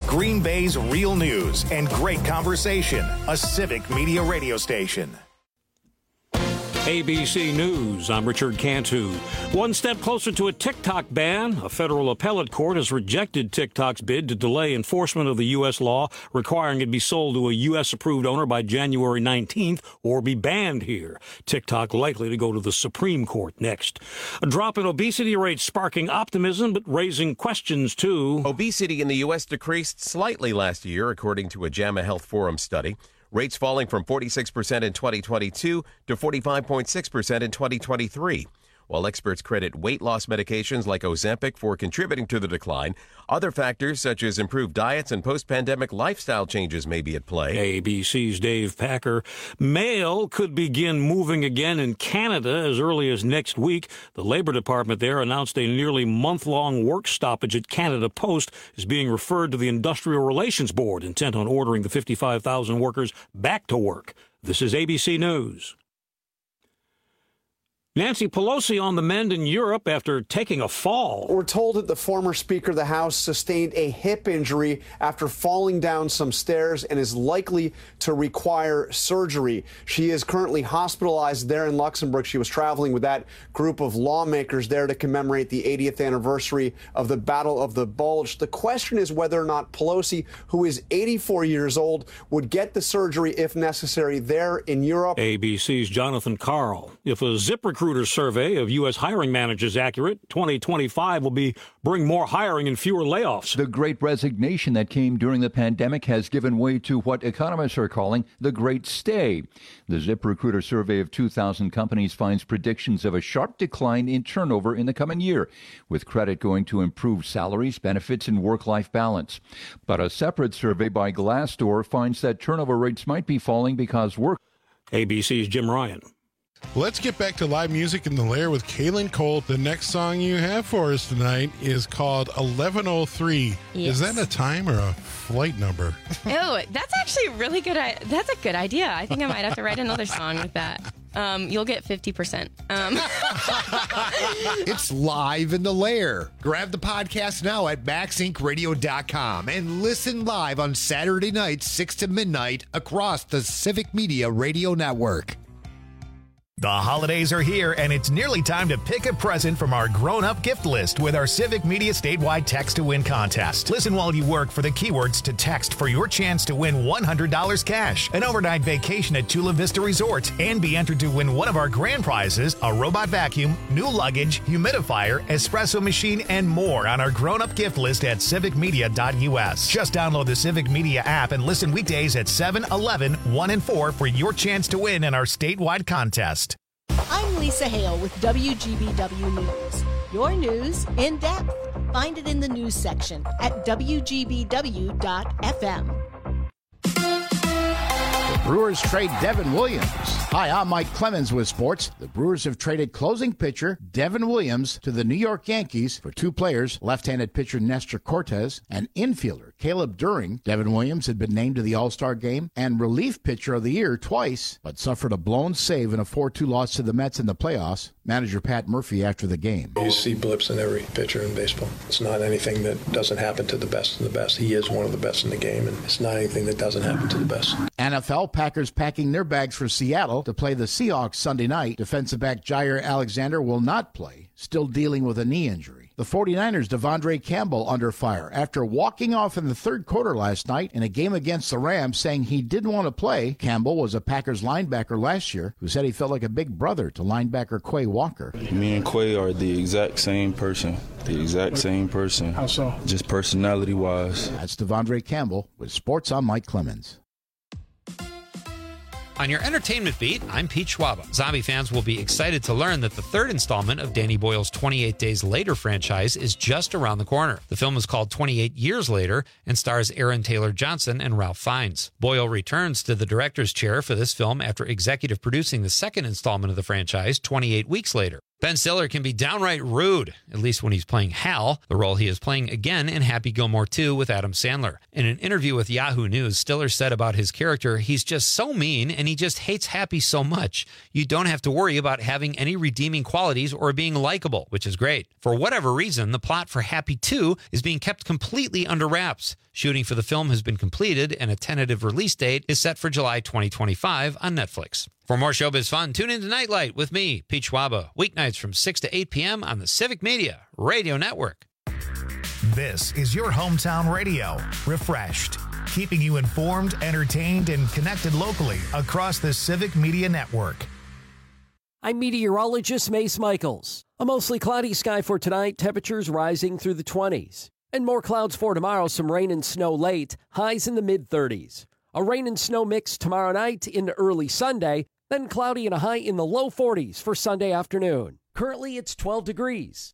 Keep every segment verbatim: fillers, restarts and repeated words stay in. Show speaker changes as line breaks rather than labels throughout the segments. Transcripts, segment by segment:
Green Bay's real news and great conversation. A Civic Media radio station.
A B C News, I'm Richard Cantu. One step closer to a TikTok ban. A federal appellate court has rejected TikTok's bid to delay enforcement of the U S law requiring it be sold to a U S-approved owner by January nineteenth or be banned here. TikTok likely to go to the Supreme Court next. A drop in obesity rates sparking optimism but raising questions, too.
Obesity in the U S decreased slightly last year, according to a JAMA Health Forum study. Rates falling from forty-six percent in twenty twenty-two to forty-five point six percent in twenty twenty-three. While experts credit weight loss medications like Ozempic for contributing to the decline, other factors such as improved diets and post-pandemic lifestyle changes may be at play.
A B C's Dave Packer. Mail could begin moving again in Canada as early as next week. The Labor Department there announced a nearly month-long work stoppage at Canada Post is being referred to the Industrial Relations Board, intent on ordering the fifty-five thousand workers back to work. This is A B C News. Nancy Pelosi on the mend in Europe after taking a fall.
We're told that the former Speaker of the House sustained a hip injury after falling down some stairs and is likely to require surgery. She is currently hospitalized there in Luxembourg. She was traveling with that group of lawmakers there to commemorate the eightieth anniversary of the Battle of the Bulge. The question is whether or not Pelosi, who is eighty-four years old, would get the surgery if necessary there in Europe.
A B C's Jonathan Karl. If a ZipRecruiter survey of U S hiring managers accurate, twenty twenty-five will be bring more hiring and fewer layoffs.
The great resignation that came during the pandemic has given way to what economists are calling the great stay. The ZipRecruiter survey of two thousand companies finds predictions of a sharp decline in turnover in the coming year, with credit going to improved salaries, benefits, and work-life balance. But a separate survey by Glassdoor finds that turnover rates might be falling because work.
A B C's Jim Ryan.
Let's get back to live music in the Lair with Kaylin Cole. The next song you have for us tonight is called eleven oh three.
Yes.
Is that a time or a flight number?
Oh, that's actually really good. That's a good idea. I think I might have to write another song with that. Um, you'll get fifty percent. Um.
It's live in the Lair. Grab the podcast now at max inc radio dot com and listen live on Saturday nights, six to midnight, across the Civic Media Radio Network.
The holidays are here, and it's nearly time to pick a present from our grown-up gift list with our Civic Media statewide text-to-win contest. Listen while you work for the keywords to text for your chance to win one hundred dollars cash, an overnight vacation at Chula Vista Resort, and be entered to win one of our grand prizes, a robot vacuum, new luggage, humidifier, espresso machine, and more on our grown-up gift list at civic media dot u s. Just download the Civic Media app and listen weekdays at seven, eleven, one, and four for your chance to win in our statewide contest.
I'm Lisa Hale with W G B W News. Your news in depth. Find it in the news section at w g b w dot f m.
Brewers trade Devin Williams. Hi, I'm Mike Clemens with sports. The Brewers have traded closing pitcher Devin Williams to the New York Yankees for two players, left-handed pitcher Nestor Cortez and infielder Caleb During. Devin Williams had been named to the All-Star game and relief pitcher of the year twice, but suffered a blown save in a four two loss to the Mets in the playoffs. Manager Pat Murphy after the game.
You see blips in every pitcher in baseball. It's not anything that doesn't happen to the best of the best. He is one of the best in the game, and it's not anything that doesn't happen to the best.
N F L Packers packing their bags for Seattle to play the Seahawks Sunday night. Defensive back Jair Alexander will not play, still dealing with a knee injury. The 49ers' Devondre Campbell under fire after walking off in the third quarter last night in a game against the Rams, saying he didn't want to play. Campbell was a Packers linebacker last year who said he felt like a big brother to linebacker Quay Walker.
Me and Quay are the exact same person. The exact same person.
How so?
Just personality-wise.
That's Devondre Campbell with Sports. I'm Mike Clemens.
On your entertainment beat, I'm Pete Schwaba. Zombie fans will be excited to learn that the third installment of Danny Boyle's twenty-eight Days Later franchise is just around the corner. The film is called twenty-eight Years Later and stars Aaron Taylor Johnson and Ralph Fiennes. Boyle returns to the director's chair for this film after executive producing the second installment of the franchise, twenty-eight Weeks Later. Ben Stiller can be downright rude, at least when he's playing Hal, the role he is playing again in Happy Gilmore two with Adam Sandler. In an interview with Yahoo News, Stiller said about his character, he's just so mean and he just hates Happy so much. You don't have to worry about having any redeeming qualities or being likable, which is great. For whatever reason, the plot for Happy two is being kept completely under wraps. Shooting for the film has been completed, and a tentative release date is set for July twenty twenty-five on Netflix. For more showbiz fun, tune in to Nightlight with me, Pete Schwaba, weeknights from six to eight p.m. on the Civic Media Radio Network.
This is your hometown radio, refreshed, keeping you informed, entertained, and connected locally across the Civic Media Network.
I'm meteorologist Mace Michaels. A mostly cloudy sky for tonight, temperatures rising through the twenties. And more clouds for tomorrow, some rain and snow late, highs in the mid-thirties. A rain and snow mix tomorrow night into early Sunday, then cloudy and a high in the low forties for Sunday afternoon. Currently, it's twelve degrees.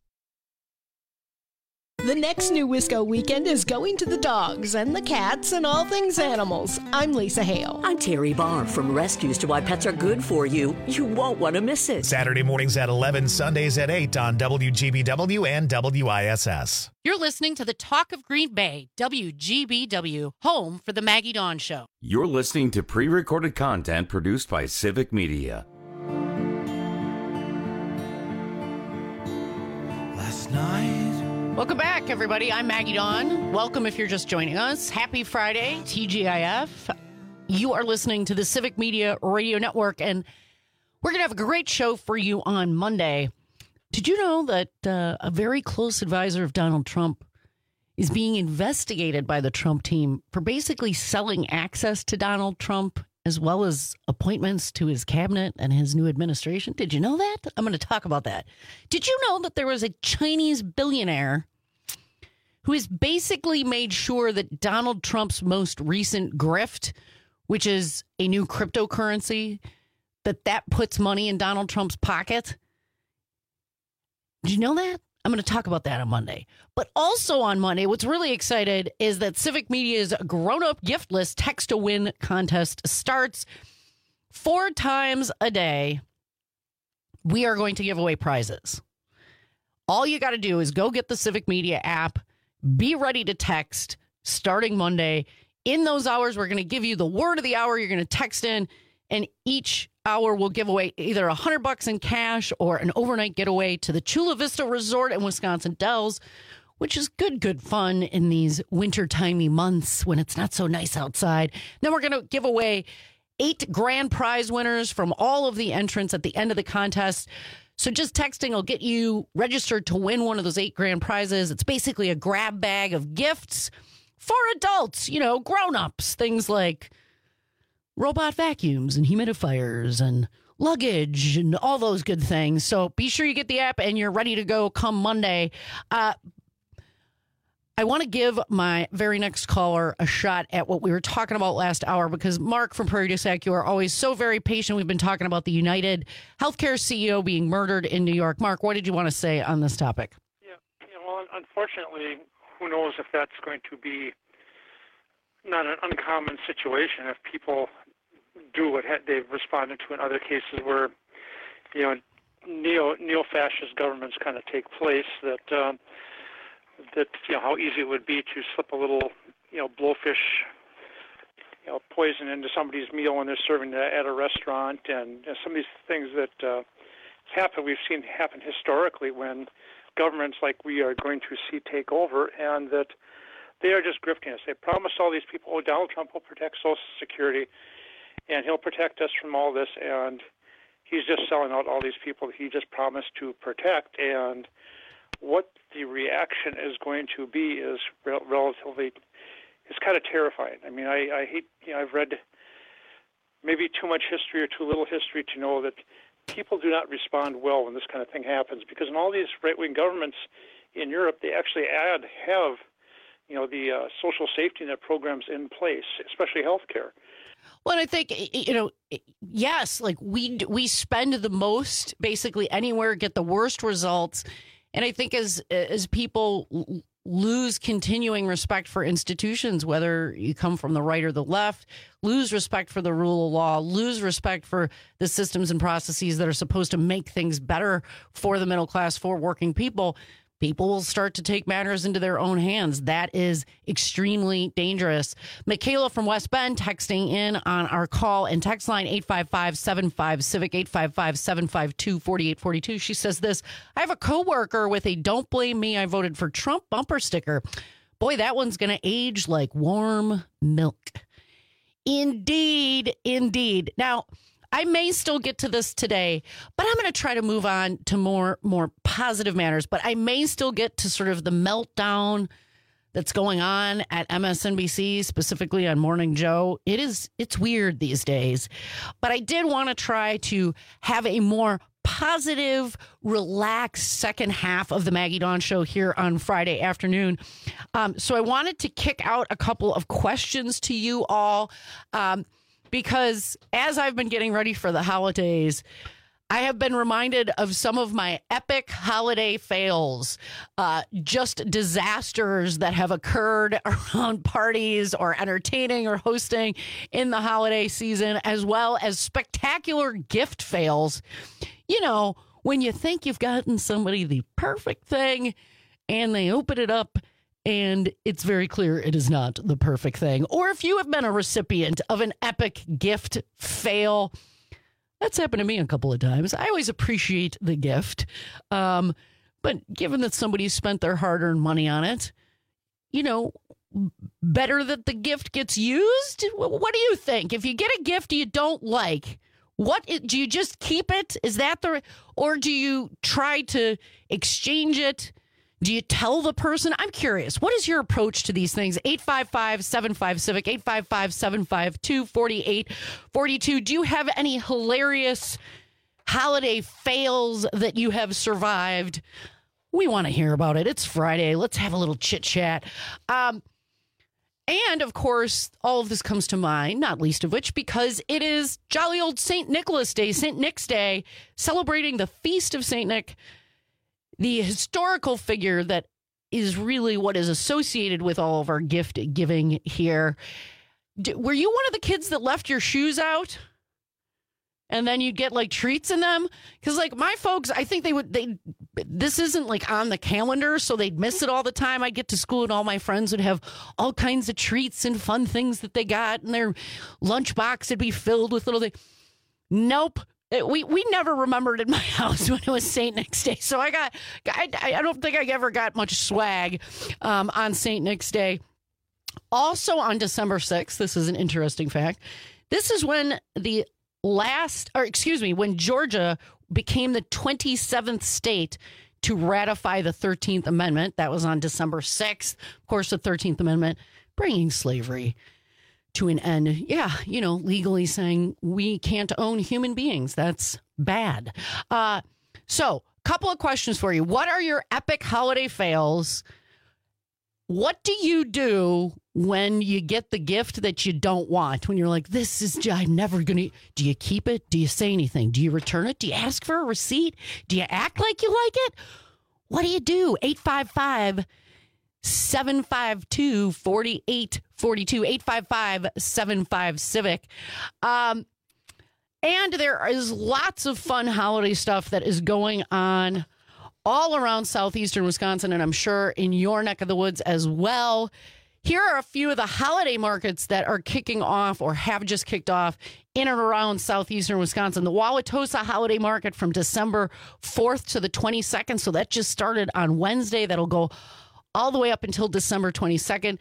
The next New Wisco weekend is going to the dogs and the cats and all things animals. I'm Lisa Hale.
I'm Terry Barr from Rescues to Why Pets Are Good For You. You won't want to miss it.
Saturday mornings at eleven, Sundays at eight on W G B W and W I S S.
You're listening to the Talk of Green Bay, W G B W, home for the Maggie Dawn Show.
You're listening to pre-recorded content produced by Civic Media.
Last night. Welcome back, everybody. I'm Maggie Dawn. Welcome if you're just joining us. Happy Friday, T G I F. You are listening to the Civic Media Radio Network, and we're going to have a great show for you on Monday. Did you know that uh, a very close advisor of Donald Trump is being investigated by the Trump team for basically selling access to Donald Trump as well as appointments to his cabinet and his new administration? Did you know that? I'm going to talk about that. Did you know that there was a Chinese billionaire who has basically made sure that Donald Trump's most recent grift, which is a new cryptocurrency, that that puts money in Donald Trump's pocket? Did you know that? I'm going to talk about that on Monday. But also on Monday, what's really excited is that Civic Media's grown-up gift list text to win contest starts four times a day. We are going to give away prizes. All you got to do is go get the Civic Media app, be ready to text starting Monday. In those hours, we're going to give you the word of the hour. You're going to text in, and each hour will give away either a hundred bucks in cash or an overnight getaway to the Chula Vista Resort in Wisconsin Dells, which is good, good fun in these winter-timey months when it's not so nice outside. Then we're going to give away eight grand prize winners from all of the entrants at the end of the contest. So just texting will get you registered to win one of those eight grand prizes. It's basically a grab bag of gifts for adults, you know, grown-ups, things like robot vacuums and humidifiers and luggage and all those good things. So be sure you get the app and you're ready to go come Monday. Uh, I want to give my very next caller a shot at what we were talking about last hour, because Mark from Prairie du Sac, you are always so very patient. We've been talking about the United Healthcare C E O being murdered in New York. Mark, what did you want to say on this topic?
Yeah, yeah well, unfortunately, who knows if that's going to be not an uncommon situation if people do what they've responded to in other cases where, you know, neo neo-fascist governments kind of take place. That um, that you know how easy it would be to slip a little, you know, blowfish, you know, poison into somebody's meal when they're serving it at a restaurant, and you know, some of these things that uh, happen. We've seen happen historically when governments like we are going to see take over, and that they are just grifting us. They promised all these people, oh, Donald Trump will protect Social Security, and he'll protect us from all this, and he's just selling out all these people that he just promised to protect. And what the reaction is going to be is re- relatively, it's kind of terrifying. I mean, I, I hate, you know, I've read maybe too much history or too little history to know that people do not respond well when this kind of thing happens, because in all these right-wing governments in Europe, they actually add, have, you know, the uh, social safety net programs in place, especially healthcare.
Well, I think, you know, yes, like we we spend the most basically anywhere, get the worst results. And I think as as people lose continuing respect for institutions, whether you come from the right or the left, lose respect for the rule of law, lose respect for the systems and processes that are supposed to make things better for the middle class, for working people, people will start to take matters into their own hands. That is extremely dangerous. Michaela from West Bend texting in on our call and text line eight five five, seven five, CIVIC, eight five five, seven five two, four eight four two. She says this: I have a coworker with a "Don't blame me, I voted for Trump" bumper sticker, Boy, that one's going to age like warm milk. Indeed, indeed. Now, I may still get to this today, but I'm going to try to move on to more more positive matters. But I may still get to sort of the meltdown that's going on at M S N B C, specifically on Morning Joe. It is, it's weird these days. But I did want to try to have a more positive, relaxed second half of the Maggie Dawn Show here on Friday afternoon. Um, so I wanted to kick out a couple of questions to you all. Um, Because as I've been getting ready for the holidays, I have been reminded of some of my epic holiday fails, uh, just disasters that have occurred around parties or entertaining or hosting in the holiday season, as well as spectacular gift fails. You know, when you think you've gotten somebody the perfect thing and they open it up and it's very clear it is not the perfect thing. Or if you have been a recipient of an epic gift fail, that's happened to me a couple of times. I always appreciate the gift. Um, but given that somebody spent their hard-earned money on it, you know, better that the gift gets used? What do you think? If you get a gift you don't like, what do you just keep it? Is that the, or do you try to exchange it? Do you tell the person? I'm curious. What is your approach to these things? eight five five, seven five, CIVIC, eight five five, seven five two, four eight four two. Do you have any hilarious holiday fails that you have survived? We want to hear about it. It's Friday. Let's have a little chit chat. Um, and of course, all of this comes to mind, not least of which, because it is jolly old Saint Nicholas Day, Saint Nick's Day, celebrating the feast of Saint Nick, the historical figure that is really what is associated with all of our gift giving here. D- were you one of the kids that left your shoes out and then you'd get like treats in them? Because like my folks, I think they would, they, this isn't like on the calendar, so they'd miss it all the time. I'd get to school and all my friends would have all kinds of treats and fun things that they got, and their lunchbox would be filled with little things. Nope. We we never remembered in my house when it was Saint Nick's Day. So I got, I, I don't think I ever got much swag um, on Saint Nick's Day. Also on December sixth, this is an interesting fact. This is when the last, or excuse me, when Georgia became the twenty-seventh state to ratify the thirteenth Amendment. That was on December sixth. Of course, the thirteenth Amendment bringing slavery to an end. Yeah, you know, legally saying we can't own human beings. That's bad. Uh, so, couple of questions for you. What are your epic holiday fails? What do you do when you get the gift that you don't want? When you're like, this is, I'm never going to, do you keep it? Do you say anything? Do you return it? Do you ask for a receipt? Do you act like you like it? What do you do? eight five five, seven five two, four eight four two, eight five five, seven five, CIVIC. Um, and there is lots of fun holiday stuff that is going on all around southeastern Wisconsin, and I'm sure in your neck of the woods as well. Here are a few of the holiday markets that are kicking off or have just kicked off in and around southeastern Wisconsin. The Wauwatosa Holiday Market from December fourth to the twenty-second. So that just started on Wednesday. That'll go all the way up until December twenty-second.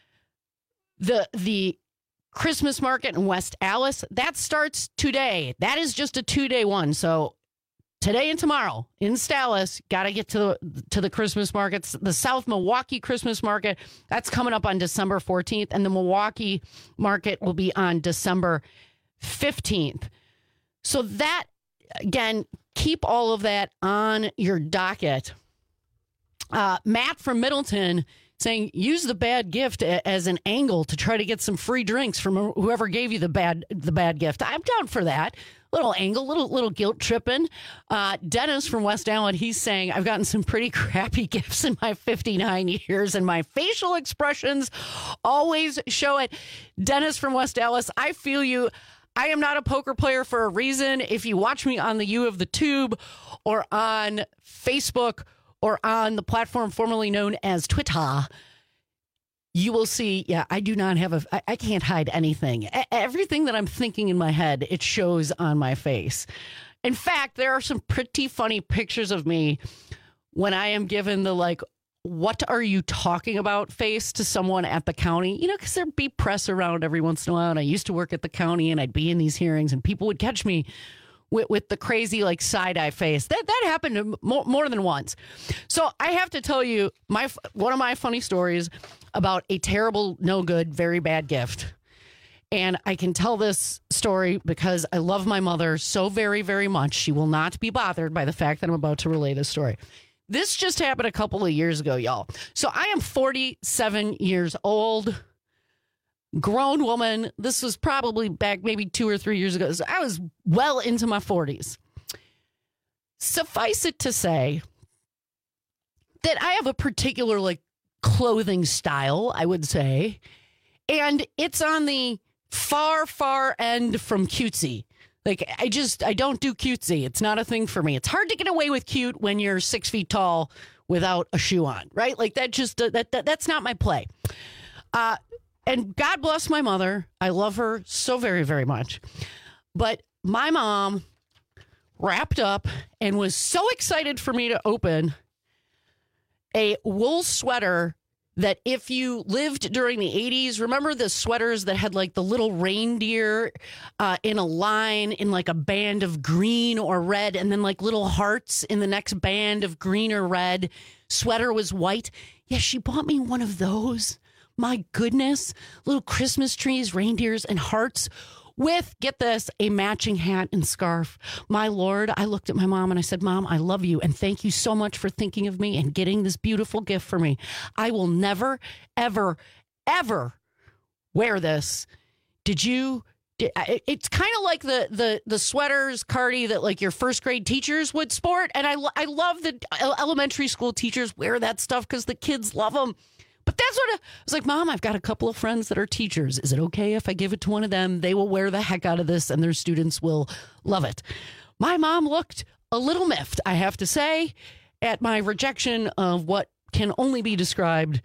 The the Christmas market in West Allis, that starts today. That is just a two-day one. So today and tomorrow in Stallis, got to get to the, to the Christmas markets. The South Milwaukee Christmas market, that's coming up on December fourteenth. And the Milwaukee market will be on December fifteenth. So that, again, keep all of that on your docket. Uh, Matt from Middleton saying, use the bad gift a- as an angle to try to get some free drinks from whoever gave you the bad the bad gift. I'm down for that. Little angle, little little guilt tripping. Uh, Dennis from West Allen, he's saying, I've gotten some pretty crappy gifts in my fifty-nine years, and my facial expressions always show it. Dennis from West Allis, I feel you. I am not a poker player for a reason. If you watch me on the U of the Tube or on Facebook or on the platform formerly known as Twitter, you will see, yeah, I do not have a, I, I can't hide anything. A- everything that I'm thinking in my head, it shows on my face. In fact, there are some pretty funny pictures of me when I am given the like what are you talking about face to someone at the county, you know, because there'd be press around every once in a while. And I used to work at the county and I'd be in these hearings and people would catch me with, with the crazy like side eye face. That that happened more, more than once. So I have to tell you my one of my funny stories about a terrible, no good, very bad gift. And I can tell this story because I love my mother so very, very much. She will not be bothered by the fact that I'm about to relay this story. This just happened a couple of years ago, y'all. So I am forty-seven years old, grown woman. This was probably back maybe two or three years ago. So I was well into my forties. Suffice it to say that I have a particular like clothing style, I would say, and it's on the far, far end from cutesy. Like, I just, I don't do cutesy. It's not a thing for me. It's hard to get away with cute when you're six feet tall without a shoe on, right? Like, that just, uh, that, that that's not my play. Uh, and God bless my mother. I love her so very, very much. But my mom wrapped up and was so excited for me to open a wool sweater that if you lived during the eighties, remember the sweaters that had like the little reindeer uh, in a line in like a band of green or red and then like little hearts in the next band of green or red. Sweater was white. Yeah, she bought me one of those. My goodness. Little Christmas trees, reindeers, and hearts with, get this, a matching hat and scarf. My Lord, I looked at my mom and I said, Mom, I love you. And thank you so much for thinking of me and getting this beautiful gift for me. I will never, ever, ever wear this. Did you? Did, it's kind of like the, the, the sweaters, Cardi, that like your first grade teachers would sport. And I, I love that elementary school teachers wear that stuff because the kids love them. But that's what I, I was like, Mom, I've got a couple of friends that are teachers. Is it okay if I give it to one of them? They will wear the heck out of this and their students will love it. My mom looked a little miffed, I have to say, at my rejection of what can only be described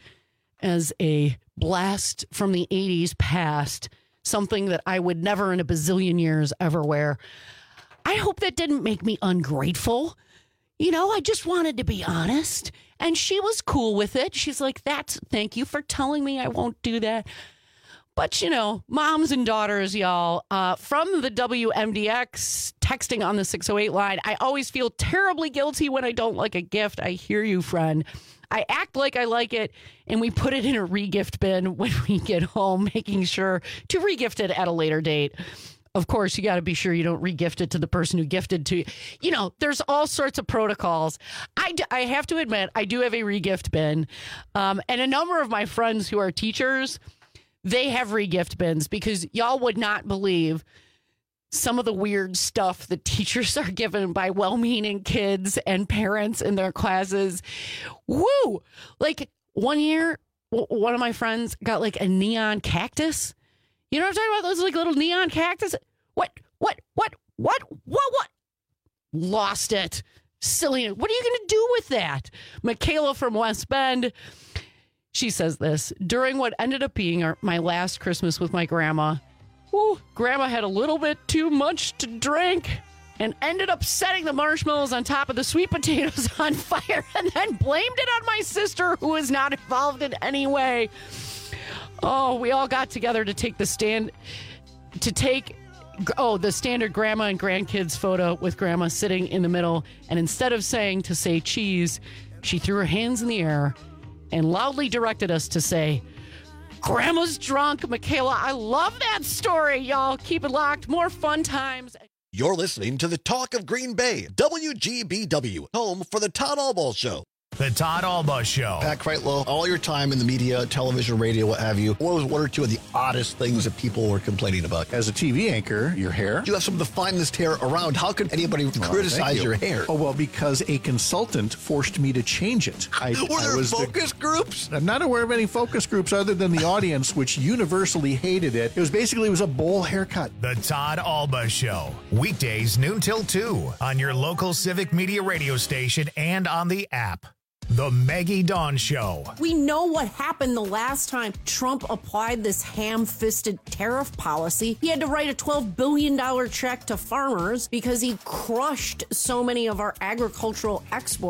as a blast from the eighties past, something that I would never in a bazillion years ever wear. I hope that didn't make me ungrateful. You know, I just wanted to be honest. And she was cool with it. She's like, that's, thank you for telling me I won't do that. But, you know, moms and daughters, y'all, uh, from the W M D X texting on the six oh eight line, I always feel terribly guilty when I don't like a gift. I hear you, friend. I act like I like it, and we put it in a regift bin when we get home, making sure to regift it at a later date. Of course, you got to be sure you don't regift it to the person who gifted to you. You know, there's all sorts of protocols. I, d- I have to admit, I do have a regift bin. Um, and a number of my friends who are teachers, they have regift bins because y'all would not believe some of the weird stuff that teachers are given by well-meaning kids and parents in their classes. Woo! Like one year, w- one of my friends got like a neon cactus. You know what I'm talking about? Those like little neon cactus. What? What? What? What? What? What? Lost it. Silly. What are you going to do with that? Michaela from West Bend. She says this. During what ended up being our, my last Christmas with my grandma, whew, Grandma had a little bit too much to drink and ended up setting the marshmallows on top of the sweet potatoes on fire and then blamed it on my sister, who was not involved in any way. Oh, we all got together to take the stand, to take, oh, the standard grandma and grandkids photo with grandma sitting in the middle. And instead of saying to say cheese, she threw her hands in the air and loudly directed us to say, Grandma's drunk. Michaela, I love that story, y'all. Keep it locked. More fun times.
You're listening to the Talk of Green Bay, W G B W, home for the Todd Albaugh Show.
The Todd Albaugh Show.
Pat Kreitlow, all your time in the media, television, radio, what have you, what was one or two of the oddest things that people were complaining about?
As a T V anchor, your hair.
You have some of the finest hair around. How could anybody oh, criticize you. your hair?
Oh, well, because a consultant forced me to change it. I,
were there
I was
focus
the,
groups?
I'm not aware of any focus groups other than the audience, which universally hated it. It was basically, it was a bowl haircut.
The Todd Albaugh Show. Weekdays noon till two on your local Civic Media radio station and on the app. The Maggie Dawn Show.
We know what happened the last time Trump applied this ham-fisted tariff policy. He had to write a twelve billion dollars check to farmers because he crushed so many of our agricultural exports.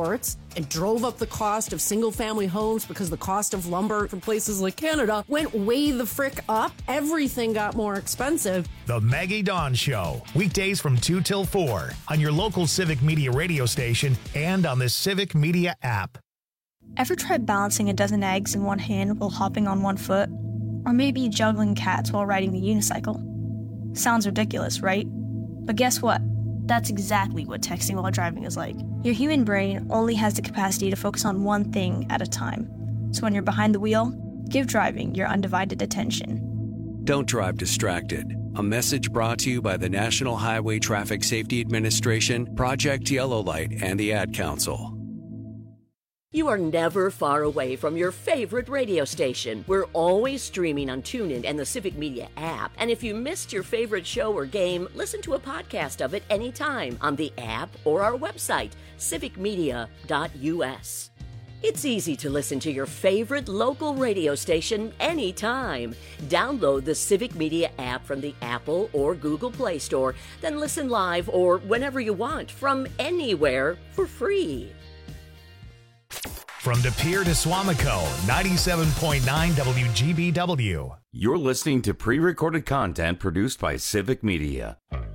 It drove up the cost of single-family homes because the cost of lumber from places like Canada went way the frick up. Everything got more expensive.
The Maggie Dawn Show, weekdays from two till four on your local Civic Media radio station and on the Civic Media app.
Ever tried balancing a dozen eggs in one hand while hopping on one foot? Or maybe juggling cats while riding the unicycle? Sounds ridiculous, right? But guess what? That's exactly what texting while driving is like. Your human brain only has the capacity to focus on one thing at a time. So when you're behind the wheel, give driving your undivided attention.
Don't drive distracted. A message brought to you by the National Highway Traffic Safety Administration, Project Yellow Light, and the Ad Council.
You are never far away from your favorite radio station. We're always streaming on TuneIn and the Civic Media app. And if you missed your favorite show or game, listen to a podcast of it anytime on the app or our website, civic media dot u s. It's easy to listen to your favorite local radio station anytime. Download the Civic Media app from the Apple or Google Play Store, then listen live or whenever you want from anywhere for free.
From De Pere to Swamico, ninety-seven point nine W G B W.
You're listening to pre-recorded content produced by Civic Media.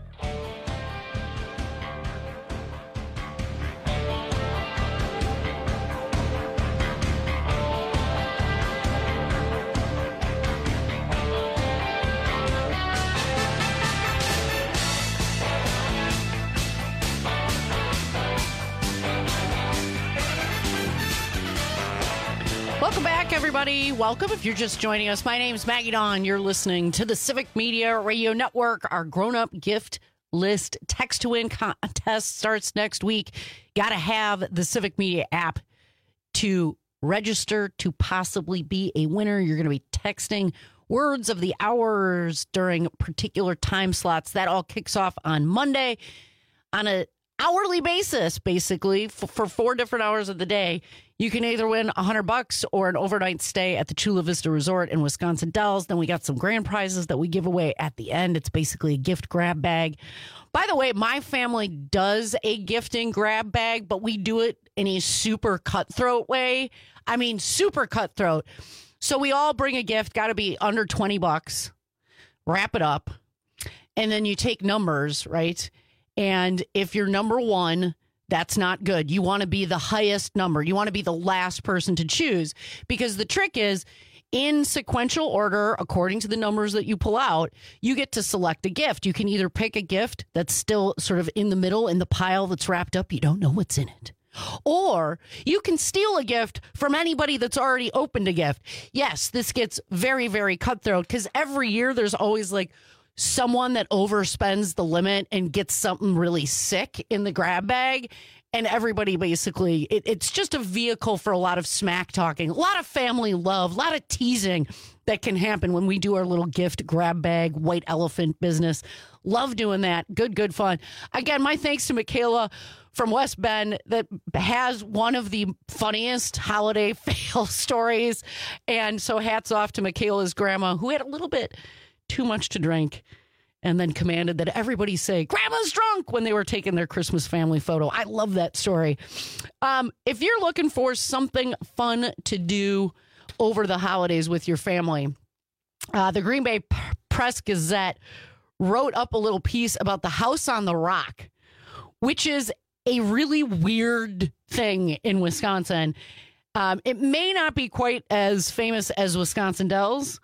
Welcome back, everybody. Welcome if you're just joining us. My name's Maggie Dawn. You're listening to the Civic Media Radio Network. Our grown-up gift list text to win contest starts next week. Got to have the Civic Media app to register to possibly be a winner. You're going to be texting words of the hours during particular time slots. That all kicks off on Monday on a hourly basis, basically, for, for four different hours of the day. You can either win a hundred bucks or an overnight stay at the Chula Vista Resort in Wisconsin Dells. Then we got some grand prizes that we give away at the end. It's basically a gift grab bag. By the way, my family does a gifting grab bag, but we do it in a super cutthroat way. I mean, super cutthroat. So we all bring a gift, got to be under twenty bucks, wrap it up, and then you take numbers, right? And if you're number one, that's not good. You want to be the highest number. You want to be the last person to choose, because the trick is, in sequential order, according to the numbers that you pull out, you get to select a gift. You can either pick a gift that's still sort of in the middle in the pile that's wrapped up. You don't know what's in it. Or you can steal a gift from anybody that's already opened a gift. Yes, this gets very, very cutthroat, because every year there's always like someone that overspends the limit and gets something really sick in the grab bag. And everybody basically, it, it's just a vehicle for a lot of smack talking, a lot of family love, a lot of teasing that can happen when we do our little gift grab bag, white elephant business. Love doing that. Good, good fun. Again, my thanks to Michaela from West Bend that has one of the funniest holiday fail stories. And so hats off to Michaela's grandma, who had a little bit too much to drink and then commanded that everybody say, "Grandma's drunk," when they were taking their Christmas family photo. I love that story. Um, if you're looking for something fun to do over the holidays with your family, uh, the Green Bay Press Gazette wrote up a little piece about the House on the Rock, which is a really weird thing in Wisconsin. Um, it may not be quite as famous as Wisconsin Dells,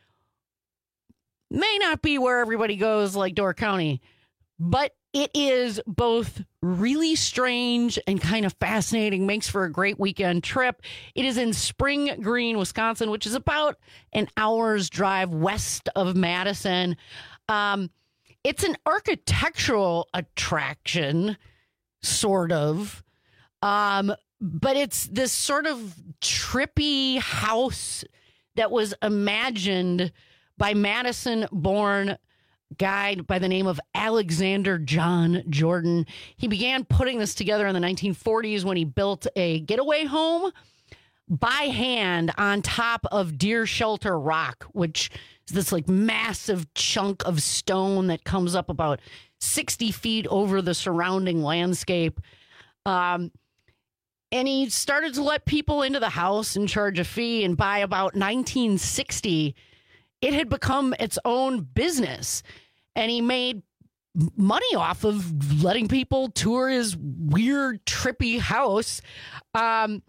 may not be where everybody goes like Door County, but it is both really strange and kind of fascinating, makes for a great weekend trip. It is in Spring Green, Wisconsin, which is about an hour's drive west of Madison. Um, it's an architectural attraction, sort of, um, but it's this sort of trippy house that was imagined by Madison-born guy by the name of Alexander John Jordan. He began putting this together in the nineteen forties when he built a getaway home by hand on top of Deer Shelter Rock, which is this like massive chunk of stone that comes up about sixty feet over the surrounding landscape. Um, and he started to let people into the house and charge a fee. And by about nineteen sixty, it had become its own business. And he made money off of letting people tour his weird, trippy house. Um,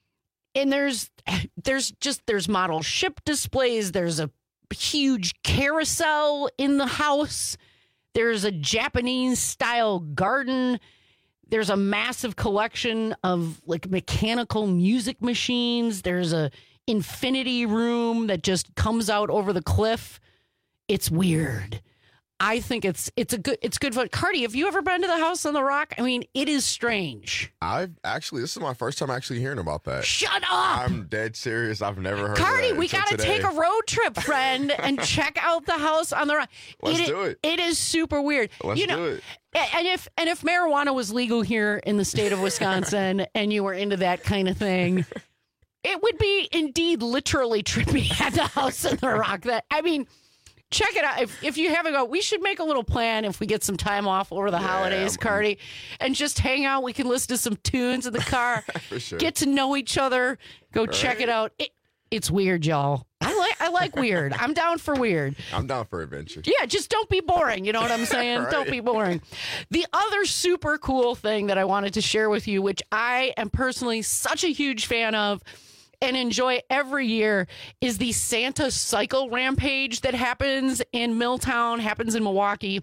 and there's there's just there's model ship displays. There's a huge carousel in the house. There's a Japanese style garden. There's a massive collection of like mechanical music machines. There's a infinity room that just comes out over the cliff. It's weird. I think it's it's a good it's good fun. Cardi, have you ever been to the House on the Rock? I mean, it is strange.
I've actually this is my first time actually hearing about that.
Shut up!
I'm dead serious. I've never heard
Cardi,
of that
we
until
gotta
today.
take a road trip, friend, and check out the House on the Rock.
Let's
it,
do it.
It is super weird.
Let's
you know,
do it.
And if and if marijuana was legal here in the state of Wisconsin and you were into that kind of thing, it would be indeed literally trippy at the House on the Rock. That I mean, check it out. If if you haven't go, we should make a little plan if we get some time off over the
Yeah,
holidays,
I'm-
Cardi, and just hang out. We can listen to some tunes in the car,
For sure.
get to know each other, go check
Right.
it out. It, it's weird, y'all. I like I like weird. I'm down for weird.
I'm down for adventure.
Yeah, just don't be boring. You know what I'm saying?
Right.
Don't be boring. The other super cool thing that I wanted to share with you, which I am personally such a huge fan of and enjoy every year, is the Santa Cycle Rampage that happens in Milltown, happens in Milwaukee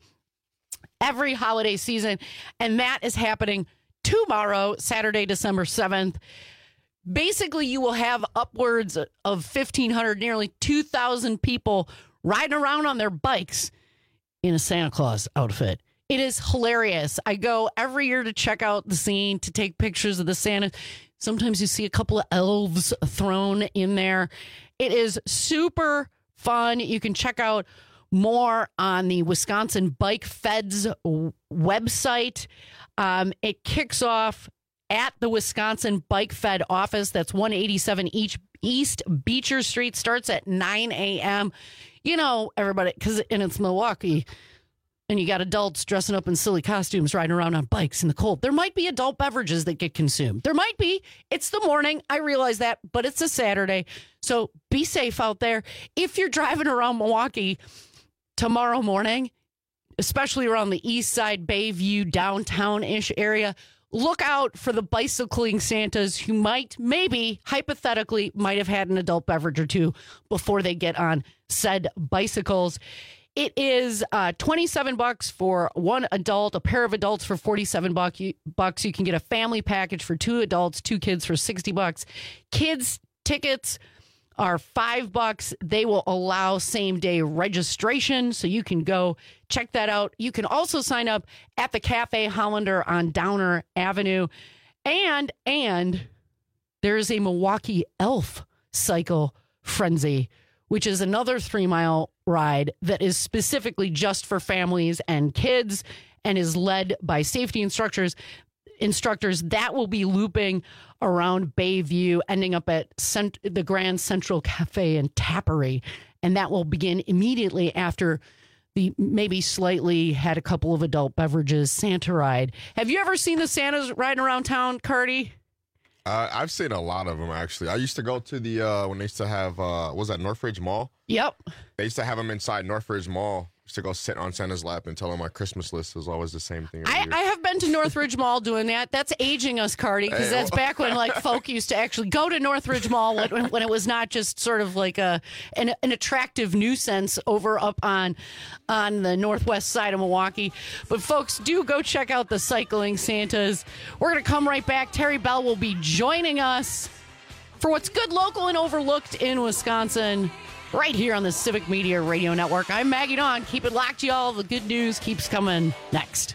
every holiday season. And that is happening tomorrow, Saturday, December seventh. Basically, you will have upwards of fifteen hundred, nearly two thousand people riding around on their bikes in a Santa Claus outfit. It is hilarious. I go every year to check out the scene, to take pictures of the Santa. Sometimes you see a couple of elves thrown in there. It is super fun. You can check out more on the Wisconsin Bike Feds w- website. Um, it kicks off at the Wisconsin Bike Fed office. That's one eighty-seven East, East Beecher Street. Starts at nine a.m. You know, everybody, because and it's Milwaukee, and you got adults dressing up in silly costumes riding around on bikes in the cold. There might be adult beverages that get consumed. There might be. It's the morning. I realize that, but it's a Saturday. So be safe out there. If you're driving around Milwaukee tomorrow morning, especially around the east side, Bayview, downtown-ish area, look out for the bicycling Santas who might, maybe, hypothetically, might have had an adult beverage or two before they get on said bicycles. It is uh, twenty-seven bucks for one adult, a pair of adults for forty-seven buck, you, bucks. You can get a family package for two adults, two kids for sixty bucks. Kids tickets are five bucks. They will allow same day registration, so you can go check that out. You can also sign up at the Cafe Hollander on Downer Avenue. And, and there's a Milwaukee Elf Cycle Frenzy, which is another three mile ride that is specifically just for families and kids and is led by safety instructors. Instructors that will be looping around Bayview, ending up at Cent- the Grand Central Cafe and Tappery, and that will begin immediately after the maybe slightly had a couple of adult beverages Santa ride. Have you ever seen the Santas riding around town, Cardi?
Uh, I've seen a lot of them, actually. I used to go to the, uh, when they used to have, uh, what was that, Northridge Mall?
Yep.
They used to have them inside Northridge Mall. I used to go sit on Santa's lap and tell him my Christmas list was always the same thing. every
I,
year.
I have been to Northridge Mall doing that. That's aging us, Cardi, because
Hey,
that's
well-
back when like folk used to actually go to Northridge Mall when, when it was not just sort of like a an, an attractive nuisance over up on on the northwest side of Milwaukee. But folks, do go check out the Cycling Santas. We're going to come right back. Terry Bell will be joining us for what's good, local, and overlooked in Wisconsin, right here on the Civic Media Radio Network. I'm Maggie Dawn. Keep it locked, y'all. The good news keeps coming next.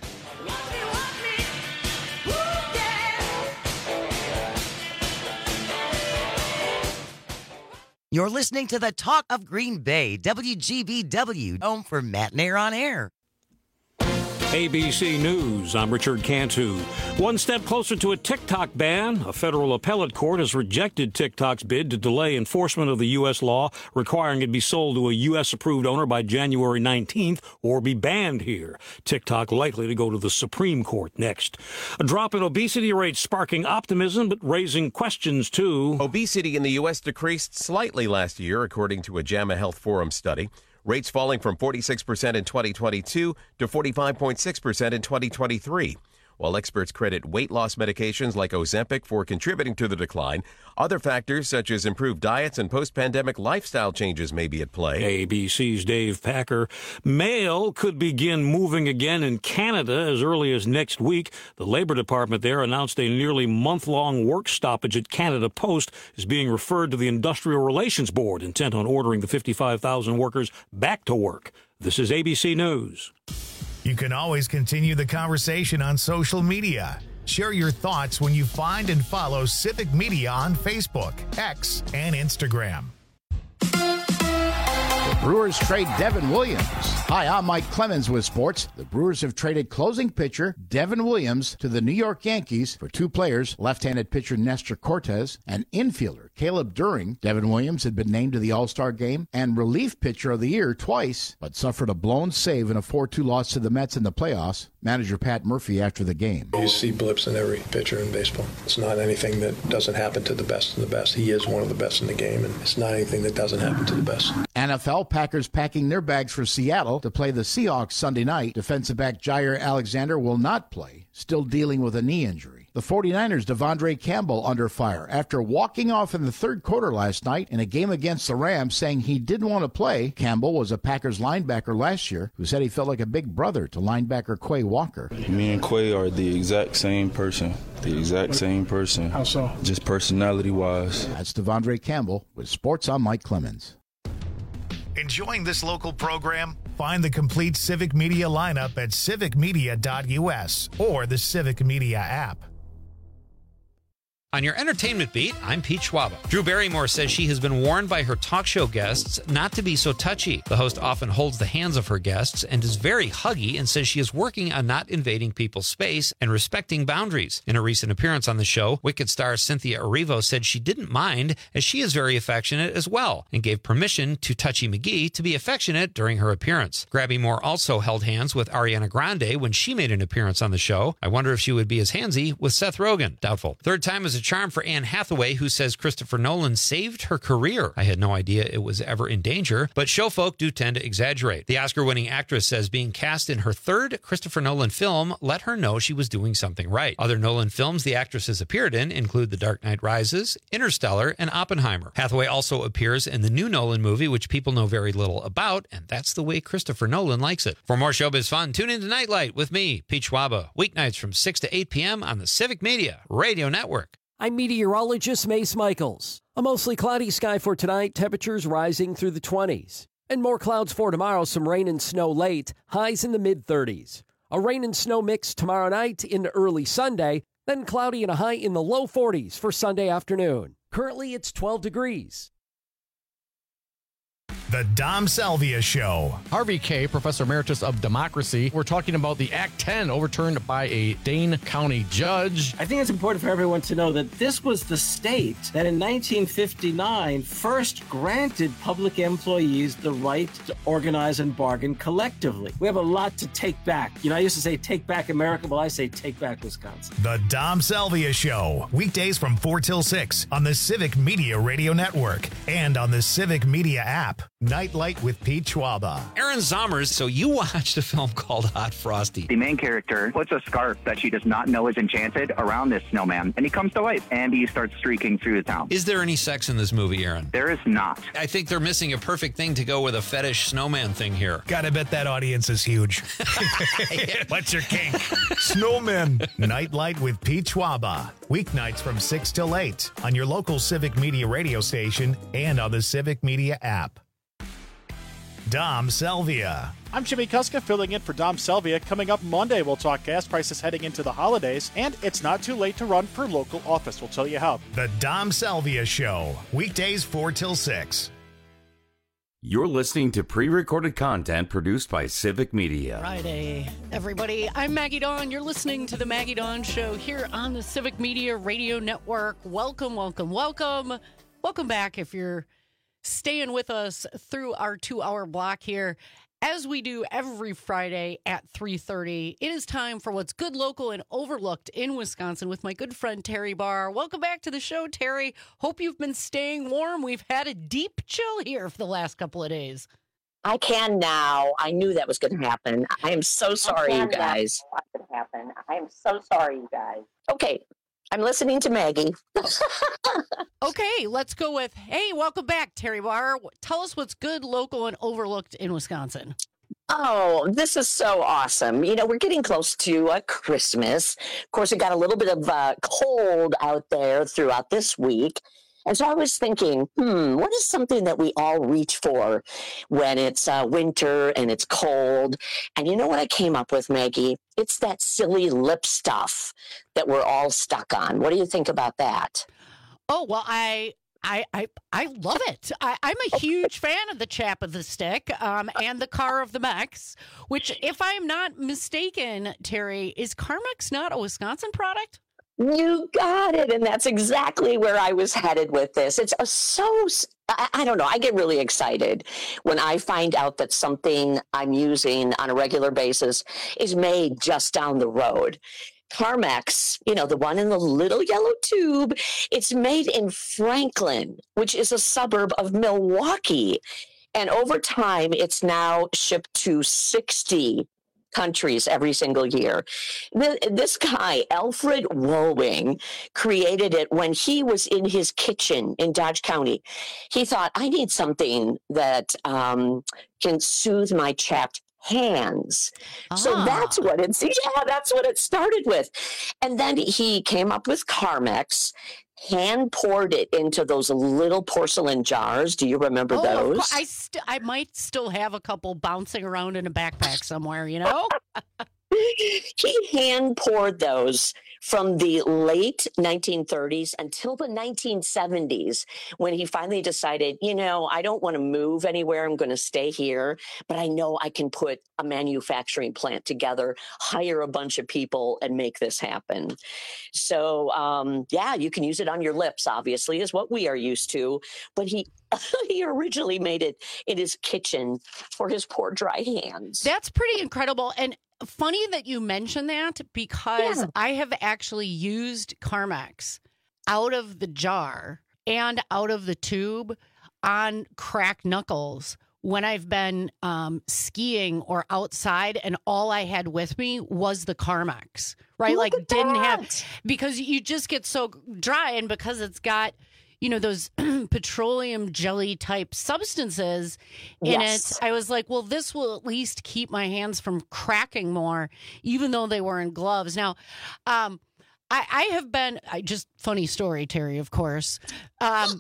You're listening to the Talk of Green Bay, W G B W, home for Matt Nair on Air.
A B C News, I'm Richard Cantu. One step closer to a TikTok ban, a federal appellate court has rejected TikTok's bid to delay enforcement of the U S law requiring it be sold to a U S-approved owner by January nineteenth or be banned here. TikTok likely to go to the Supreme Court next. A drop in obesity rates sparking optimism but raising questions, too.
Obesity in the U S decreased slightly last year, according to a JAMA Health Forum study. Rates falling from forty-six percent in twenty twenty-two to forty-five point six percent in twenty twenty-three. While experts credit weight loss medications like Ozempic for contributing to the decline, other factors such as improved diets and post-pandemic lifestyle changes may be at play.
A B C's Dave Packer. Mail could begin moving again in Canada as early as next week. The Labor Department there announced a nearly month-long work stoppage at Canada Post is being referred to the Industrial Relations Board, intent on ordering the fifty-five thousand workers back to work. This is A B C News.
You can always continue the conversation on social media. Share your thoughts when you find and follow Civic Media on Facebook, X, and Instagram.
The Brewers trade Devin Williams. Hi, I'm Mike Clemens with sports. The Brewers have traded closing pitcher Devin Williams to the New York Yankees for two players, left-handed pitcher Nestor Cortes and infielder Caleb During. Devin Williams had been named to the All-Star game and relief pitcher of the year twice, but suffered a blown save in a four two loss to the Mets in the playoffs. Manager Pat Murphy after the game.
You see blips in every pitcher in baseball. It's not anything that doesn't happen to the best of the best. He is one of the best in the game, and it's not anything that doesn't happen to the best.
N F L Packers packing their bags for Seattle to play the Seahawks Sunday night. Defensive back Jair Alexander will not play, still dealing with a knee injury. The 49ers' Devondre Campbell under fire after walking off in the third quarter last night in a game against the Rams, saying he didn't want to play. Campbell was a Packers linebacker last year who said he felt like a big brother to linebacker Quay Walker.
Me and Quay are the exact same person. The exact same person.
How so?
Just personality-wise.
That's Devondre Campbell with Sports. I'm Mike Clemens.
Enjoying this local program? Find the complete Civic Media lineup at civic media dot u s or the Civic Media app.
On your entertainment beat, I'm Pete Schwaba. Drew Barrymore says she has been warned by her talk show guests not to be so touchy. The host often holds the hands of her guests and is very huggy and says she is working on not invading people's space and respecting boundaries. In a recent appearance on the show, Wicked star Cynthia Erivo said she didn't mind as she is very affectionate as well and gave permission to Touchy McGee to be affectionate during her appearance. Grabby Moore also held hands with Ariana Grande when she made an appearance on the show. I wonder if she would be as handsy with Seth Rogen. Doubtful. Third time is a charm for Anne Hathaway, who says Christopher Nolan saved her career. I had no idea it was ever in danger, but show folk do tend to exaggerate. The Oscar-winning actress says being cast in her third Christopher Nolan film let her know she was doing something right. Other Nolan films the actress has appeared in include The Dark Knight Rises, Interstellar, and Oppenheimer. Hathaway also appears in the new Nolan movie, which people know very little about, and that's the way Christopher Nolan likes it. For more showbiz fun, tune in to Nightlight with me, Pete Schwaba, weeknights from six to eight p.m. on the Civic Media Radio Network.
I'm meteorologist Mace Michaels. A mostly cloudy sky for tonight, temperatures rising through the twenties. And more clouds for tomorrow, some rain and snow late, highs in the mid-thirties. A rain and snow mix tomorrow night into early Sunday, then cloudy and a high in the low forties for Sunday afternoon. Currently, it's twelve degrees.
The Dom Salvia Show.
Harvey Kaye, Professor Emeritus of Democracy. We're talking about the Act ten overturned by a Dane County judge.
I think it's important for everyone to know that this was the state that in nineteen fifty-nine first granted public employees the right to organize and bargain collectively. We have a lot to take back. You know, I used to say take back America. Well, I say take back Wisconsin.
The Dom Salvia Show. Weekdays from four till six on the Civic Media Radio Network and on the Civic Media app. Nightlight with Pete Schwaba.
Aaron Zommers, so you watched a film called Hot Frosty.
The main character puts a scarf that she does not know is enchanted around this snowman, and he comes to life, and he starts streaking through the town.
Is there any sex in this movie, Aaron?
There is not.
I think they're missing a perfect thing to go with a fetish snowman thing here.
Gotta bet that audience is huge. What's your kink? Snowmen. Nightlight with Pete Schwaba. Weeknights from six till eight on your local Civic Media radio station and on the Civic Media app. Dom Salvia.
I'm Jimmy Kuska filling in for Dom Salvia. Coming up Monday, we'll talk gas prices heading into the holidays, and it's not too late to run for local office. We'll tell you how.
The Dom Salvia Show. Weekdays four till six.
You're listening to pre-recorded content produced by Civic Media.
Friday, everybody. I'm Maggie Dawn. You're listening to the Maggie Dawn Show here on the Civic Media Radio Network. Welcome, welcome, welcome. Welcome back if you're staying with us through our two-hour block here. As we do every Friday at three thirty, it is time for what's good, local, and overlooked in Wisconsin with my good friend Terry Barr. Welcome back to the show, Terry. Hope you've been staying warm. We've had a deep chill here for the last couple of days.
I can now. I knew that was going to happen. I am so sorry, you guys.
What's going to happen? I am so sorry, you guys.
Okay, I'm listening to Maggie.
Okay, let's go with, hey, welcome back, Terry Barr. Tell us what's good, local, and overlooked in Wisconsin.
Oh, this is so awesome. You know, we're getting close to uh, Christmas. Of course, it got a little bit of uh, cold out there throughout this week. And so I was thinking, hmm, what is something that we all reach for when it's uh, winter and it's cold? And you know what I came up with, Maggie? It's that silly lip stuff that we're all stuck on. What do you think about that?
Oh, well, I... I, I I love it. I, I'm a huge fan of the Chap of the Stick um, and the Car of the Mex, which, if I'm not mistaken, Terry, is Carmex not a Wisconsin product?
You got it. And that's exactly where I was headed with this. It's a so, I, I don't know, I get really excited when I find out that something I'm using on a regular basis is made just down the road. Carmex, you know, the one in the little yellow tube, it's made in Franklin, which is a suburb of Milwaukee. And over time, it's now shipped to sixty countries every single year. This guy, Alfred Wollwing, created it when he was in his kitchen in Dodge County. He thought, I need something that um, can soothe my chapped hands. Ah. So that's what it's, yeah, that's what it started with. And then he came up with Carmex, hand poured it into those little porcelain jars. Do you remember
oh,
those?
I, st- I might still have a couple bouncing around in a backpack somewhere, you know?
He hand poured those from the late nineteen thirties until the nineteen seventies, when he finally decided, you know, I don't want to move anywhere. I'm going to stay here, but I know I can put a manufacturing plant together, hire a bunch of people, and make this happen. So, um, yeah, you can use it on your lips, obviously, is what we are used to. But he he originally made it in his kitchen for his poor dry hands.
That's pretty incredible. And funny that you mention that, because yeah. I have actually used Carmex out of the jar and out of the tube on cracked knuckles when I've been um, skiing or outside, and all I had with me was the Carmex, right?
Look
like didn't
that.
have, because you just get so dry, and because it's got, you know, those petroleum jelly type substances in
Yes.
it. I was like, well, this will at least keep my hands from cracking more, even though they were in gloves. Now, um, I, I have been, I just funny story, Terry, of course. Um,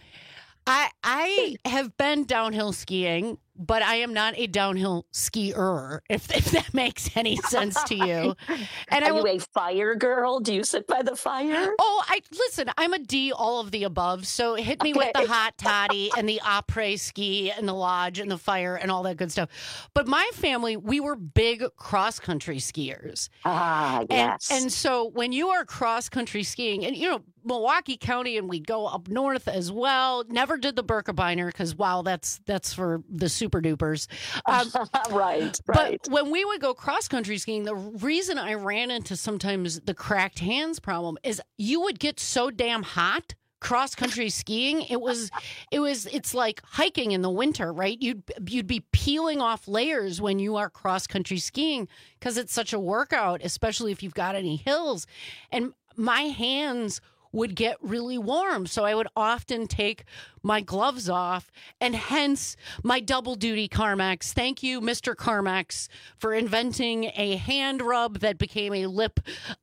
I I have been downhill skiing, but I am not a downhill skier, if, if that makes any sense to you. And
Are
I will,
you a fire girl? Do you sit by the fire?
Oh, I listen, I'm a D, all of the above. So hit me with
Okay.
the hot toddy and the après ski and the lodge and the fire and all that good stuff. But my family, we were big cross-country skiers.
Ah, yes.
And, and so when you are cross-country skiing, and, you know, Milwaukee County, and we'd go up north as well. Never did the Birkebeiner because, wow, that's that's for the super dupers. Um,
right, right.
But when we would go cross-country skiing, the reason I ran into sometimes the cracked hands problem is you would get so damn hot cross-country skiing. It was, it was, it's like hiking in the winter, right? You'd, you'd be peeling off layers when you are cross-country skiing because it's such a workout, especially if you've got any hills. And my hands would get really warm. So I would often take my gloves off, and hence my double duty Carmex. Thank you, Mister Carmex, for inventing a hand rub that became a lip,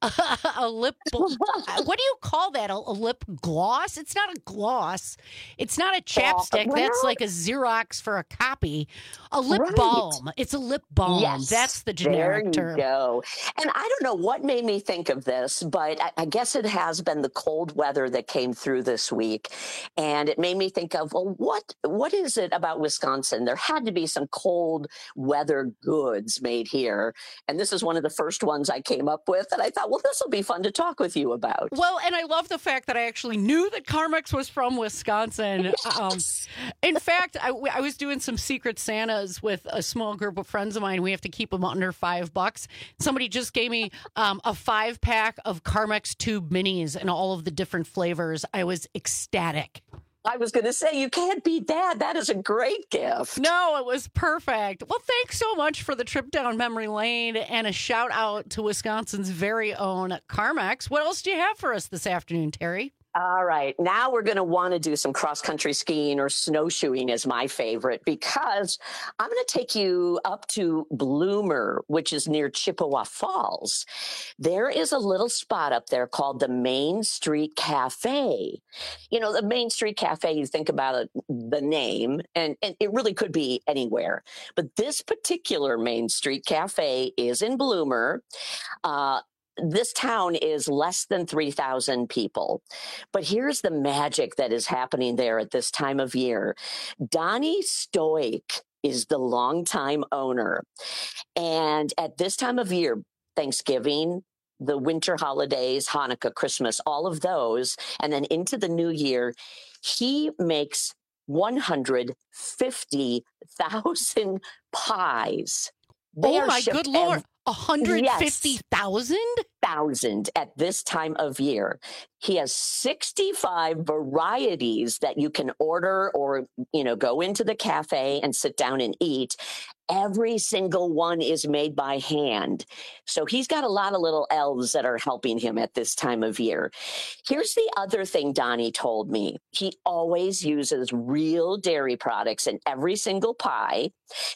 a lip, what do you call that? A, a lip gloss? It's not a gloss. It's not a chapstick.
Well,
That's like a Xerox for a copy. A lip
Right.
balm. It's a lip balm.
Yes,
That's the generic
there you
term.
go. And I don't know what made me think of this, but I, I guess it has been the cold weather that came through this week. And it made me think of, well, what what is it about Wisconsin? There had to be some cold weather goods made here. And this is one of the first ones I came up with. And I thought, well, this will be fun to talk with you about.
Well, and I love the fact that I actually knew that Carmex was from Wisconsin. Yes. Um, in fact, I, I was doing some Secret Santas with a small group of friends of mine. We have to keep them under five bucks. Somebody just gave me um, a five pack of Carmex Tube Minis and all of the different flavors. I was ecstatic.
I was going to say, you can't beat that. That is a great gift.
No, it was perfect. Well, thanks so much for the trip down memory lane and a shout out to Wisconsin's very own Carmex. What else do you have for us this afternoon, Terry?
All right. Now we're going to want to do some cross-country skiing, or snowshoeing is my favorite, because I'm going to take you up to Bloomer, which is near Chippewa Falls. There is a little spot up there called the Main Street Cafe. You know, the Main Street Cafe, you think about it, the name, and, and it really could be anywhere. But this particular Main Street Cafe is in Bloomer. Uh, This town is less than three thousand people. But here's the magic that is happening there at this time of year. Donnie Stoic is the longtime owner. And at this time of year, Thanksgiving, the winter holidays, Hanukkah, Christmas, all of those, and then into the new year, he makes one hundred fifty thousand pies. They
oh, my good Lord.
Ev-
one hundred fifty thousand?
Yes, thousand at this time of year. He has sixty-five varieties that you can order, or, you know, go into the cafe and sit down and eat. Every single one is made by hand. So he's got a lot of little elves that are helping him at this time of year. Here's the other thing Donnie told me. He always uses real dairy products in every single pie.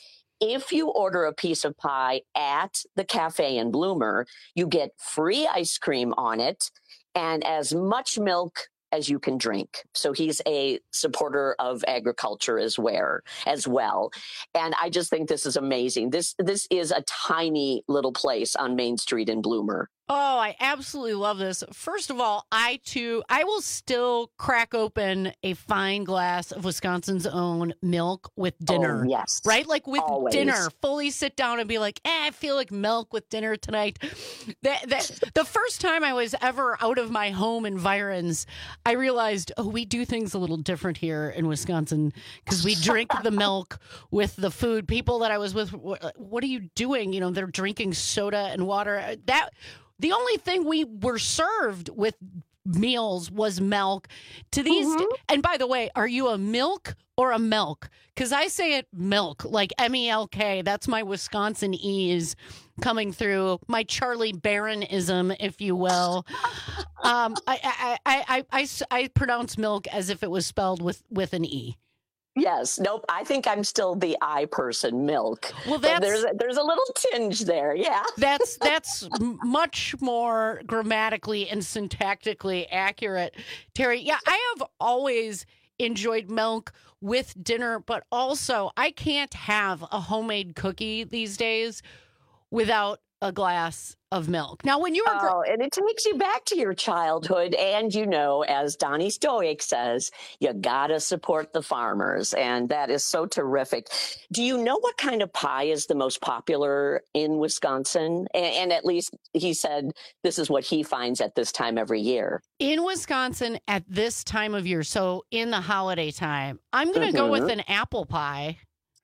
If you order a piece of pie at the cafe in Bloomer, you get free ice cream on it and as much milk as you can drink. So he's a supporter of agriculture as well, as well. And I just think this is amazing. This this is a tiny little place on Main Street in Bloomer.
Oh, I absolutely love this. First of all, I too, I will still crack open a fine glass of Wisconsin's own milk with dinner.
Oh, yes.
Right? Like with
Always.
dinner, fully sit down and be like, eh, I feel like milk with dinner tonight. That, that, the first time I was ever out of my home environs, I realized, oh, we do things a little different here in Wisconsin because we drink the milk with the food. People that I was with, what are you doing? You know, they're drinking soda and water. That The only thing we were served with meals was milk. To these, mm-hmm. And by the way, are you a milk or a milk? Because I say it milk, like M E L K. That's my Wisconsin ease coming through, my Charlie Barron-ism, if you will. um, I, I, I, I, I, I pronounce milk as if it was spelled with, with an E.
Yes. Nope. I think I'm still the I person, milk.
Well, that's,
there's a, there's a little tinge there. Yeah.
That's that's much more grammatically and syntactically accurate, Terry. Yeah, I have always enjoyed milk with dinner, but also I can't have a homemade cookie these days without a glass of milk. Now, when you were
oh, and it takes you back to your childhood, and you know, as Donnie Stoic says, you gotta support the farmers, and that is so terrific. Do you know what kind of pie is the most popular in Wisconsin? And, and at least he said this is what he finds at this time every year.
In Wisconsin at this time of year, so in the holiday time, I'm going to mm-hmm. go with an apple pie.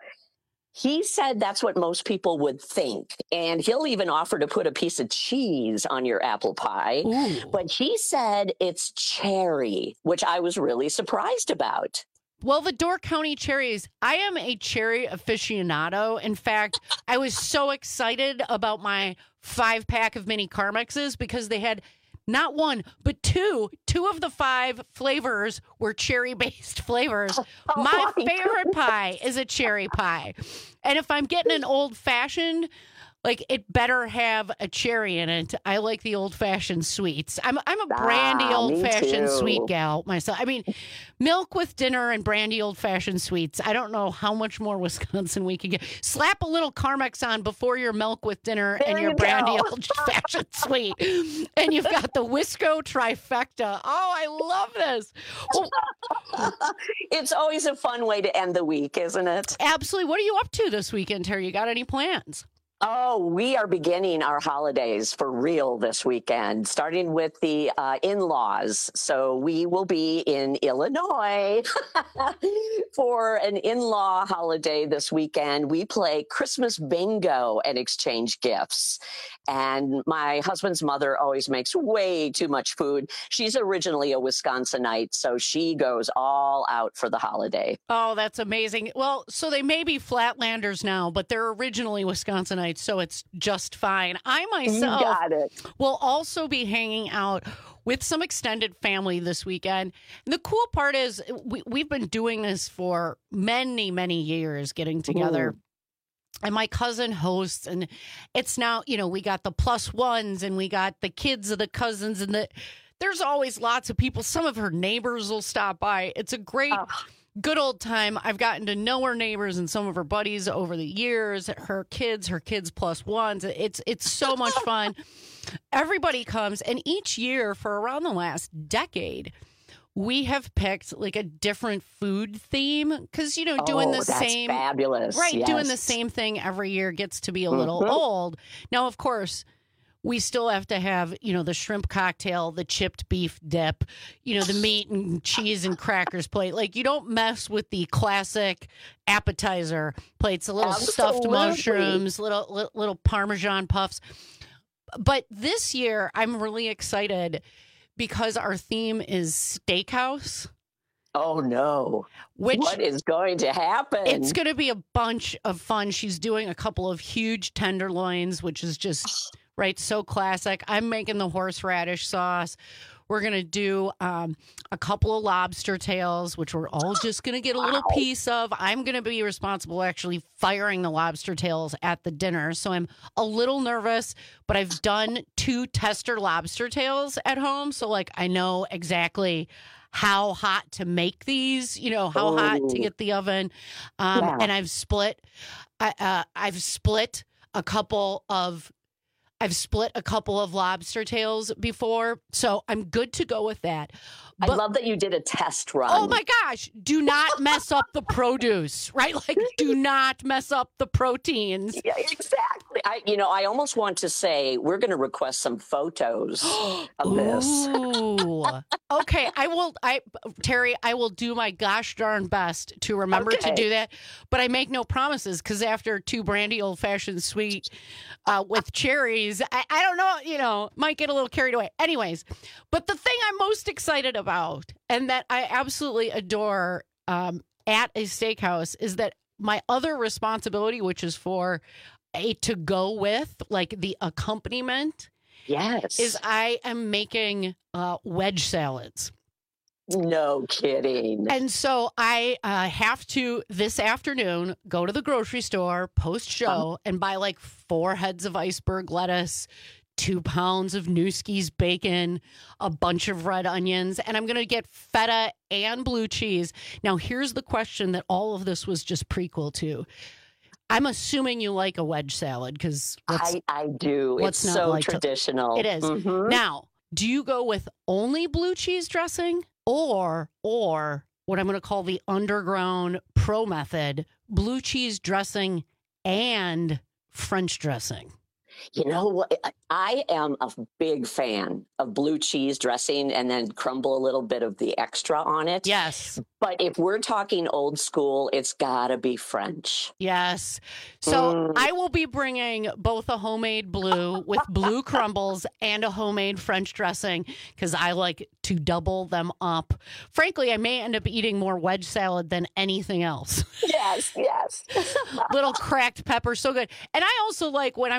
He said that's what most people would think. And he'll even offer to put a piece of cheese on your apple pie.
Ooh.
But he said it's cherry, which I was really surprised about.
Well, the Door County cherries, I am a cherry aficionado. In fact, I was so excited about my five pack of mini Carmexes because they had not one, but two. Two of the five flavors were cherry-based flavors.
Oh,
my favorite pie is a cherry pie. And if I'm getting an old-fashioned, like it better have a cherry in it. I like the old fashioned sweets. I'm I'm a brandy
Ah,
old
me
fashioned
too.
sweet gal myself. I mean, milk with dinner and brandy old fashioned sweets. I don't know how much more Wisconsin we can get. Slap a little Carmex on before your milk with dinner
There
and your
you
brandy
go.
old fashioned sweet, and you've got the Wisco trifecta. Oh, I love this. Well,
It's always a fun way to end the week, isn't it?
absolutely. What are you up to this weekend, Terry? You got any plans?
Oh, we are beginning our holidays for real this weekend, starting with the uh, in-laws. So we will be in Illinois for an in-law holiday this weekend. We play Christmas bingo and exchange gifts. And my husband's mother always makes way too much food. She's originally a Wisconsinite, so she goes all out for the holiday.
Oh, that's amazing. Well, so they may be Flatlanders now, but they're originally Wisconsinites, so it's just fine. I myself
You got it.
will also be hanging out with some extended family this weekend. And the cool part is we, we've been doing this for many, many years, getting together.
Mm.
And my cousin hosts, and it's now, you know, we got the plus ones and we got the kids of the cousins, and the there's always lots of people. Some of her neighbors will stop by. It's a great, good old time. I've gotten to know her neighbors and some of her buddies over the years, her kids, her kids plus ones. It's, it's so much fun. Everybody comes, and each year for around the last decade, we have picked like a different food theme because, you know, doing
Oh,
the
that's
same,
fabulous.
right? Doing the
Yes.
same thing every year gets to be a little
Mhm.
old. Now, of course, we still have to have, you know, the shrimp cocktail, the chipped beef dip, you know, the meat and cheese and crackers plate. Like, you don't mess with the classic appetizer plates, the little stuffed
Absolutely.
mushrooms, little, little little Parmesan puffs. But this year, I'm really excited because our theme is steakhouse.
Oh, no.
Which
what is going to happen?
It's going to be a bunch of fun. She's doing a couple of huge tenderloins, which is just, right, so classic. I'm making the horseradish sauce. We're going to do um, a couple of lobster tails, which we're all just going to get a little
Wow.
piece of. I'm going to be responsible actually firing the lobster tails at the dinner. So I'm a little nervous, but I've done two tester lobster tails at home. So, like, I know exactly how hot to make these, you know, how hot to
Ooh.
get the oven. Um,
Yeah.
And I've split, I, uh, I've split a couple of I've split a couple of lobster tails before, so I'm good to go with that.
I
But-
love that you did a test run.
Oh my gosh, do not mess up the produce, right? Like, do not mess up the proteins.
Yeah, exactly. I, you know, I almost want to say we're going to request some photos of this.
Ooh. Okay, I will. I Terry, I will do my gosh darn best to remember to
Okay.
do that. But I make no promises because after two brandy old fashioned sweet uh, with cherries, I, I don't know. You know, might get a little carried away. Anyways, but the thing I'm most excited about, and that I absolutely adore um, at a steakhouse, is that my other responsibility, which is for a to go with, like the accompaniment.
Yes.
Is I am making uh, wedge salads.
No kidding.
And so I uh, have to, this afternoon, go to the grocery store post-show and buy like four heads of iceberg lettuce, two pounds of Newski's bacon, a bunch of red onions, and I'm going to get feta and blue cheese. Now, here's the question that all of this was just prequel to. I'm assuming you like a wedge salad because
I, I do.
what's
It's
not
so
like to-
traditional.
it is.
Mhm.
Now, do you go with only blue cheese dressing or or what I'm going to call the underground pro method, blue cheese dressing and French dressing?
You know what? I am a big fan of blue cheese dressing and then crumble a little bit of the extra on it.
Yes.
But if we're talking old school, it's got to be French.
Yes. So
Mm.
I will be bringing both a homemade blue with blue crumbles and a homemade French dressing because I like to double them up. Frankly, I may end up eating more wedge salad than anything else.
Yes, yes.
Little cracked pepper, so good. And I also like when I'm serving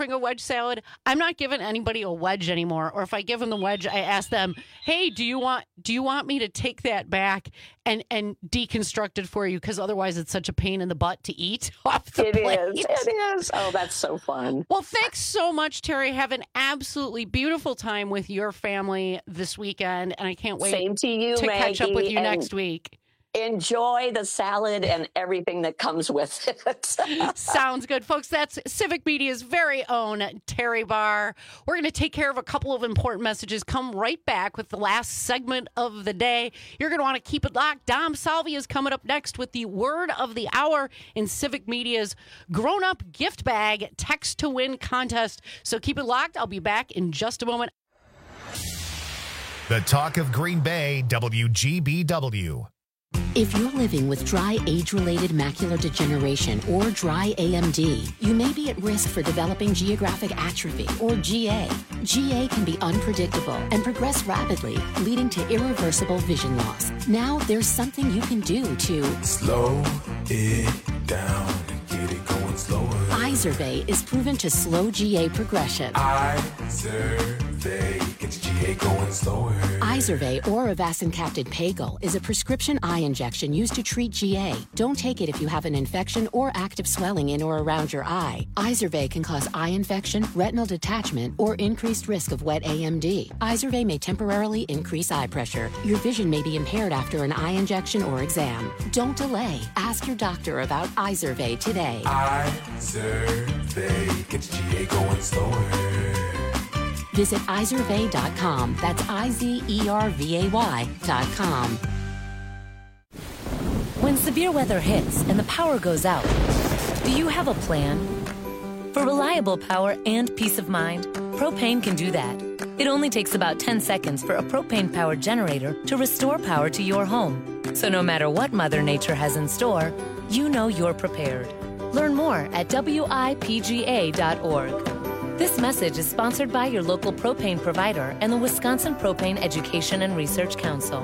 serving a wedge salad, I'm not giving anybody a wedge anymore. Or if I give them the wedge, I ask them, "Hey, do you want do you want me to take that back and and deconstruct it for you? Because otherwise, it's such a pain in the butt to eat off the
It
plate."
is. It is. Oh, that's so fun.
Well, thanks so much, Terry. Have an absolutely beautiful time with your family this weekend, and I can't wait
Same to you,
to catch up with
Maggie,
you
and
next week.
Enjoy the salad and everything that comes with it.
Sounds good, folks. That's Civic Media's very own Terry Barr. We're going to take care of a couple of important messages. Come right back with the last segment of the day. You're going to want to keep it locked. Dom Salvia is coming up next with the word of the hour in Civic Media's grown-up gift bag text to win contest. So keep it locked. I'll be back in just a moment.
The talk of Green Bay, W G B W.
If you're living with dry age-related macular degeneration or dry A M D, you may be at risk for developing geographic atrophy or G A. G A can be unpredictable and progress rapidly, leading to irreversible vision loss. Now there's something you can do to
slow it down and get it going slower.
Izervay is proven to slow G A progression.
Izervay gets G A going slower.
Izervay or avacincaptad pagel is a prescription eye injection used to treat G A. Don't take it if you have an infection or active swelling in or around your eye. Izervay can cause eye infection, retinal detachment, or increased risk of wet A M D. Izervay may temporarily increase eye pressure. Your vision may be impaired after an eye injection or exam. Don't delay. Ask your doctor about Izervay today.
Izervay gets G A going slower.
Visit izervay dot com. That's I Z E R V A Y dot com.
When severe weather hits and the power goes out, do you have a plan? For reliable power and peace of mind, propane can do that. It only takes about ten seconds for a propane-powered generator to restore power to your home. So no matter what Mother Nature has in store, you know you're prepared. Learn more at W I P G A dot org. This message is sponsored by your local propane provider and the Wisconsin Propane Education and Research Council.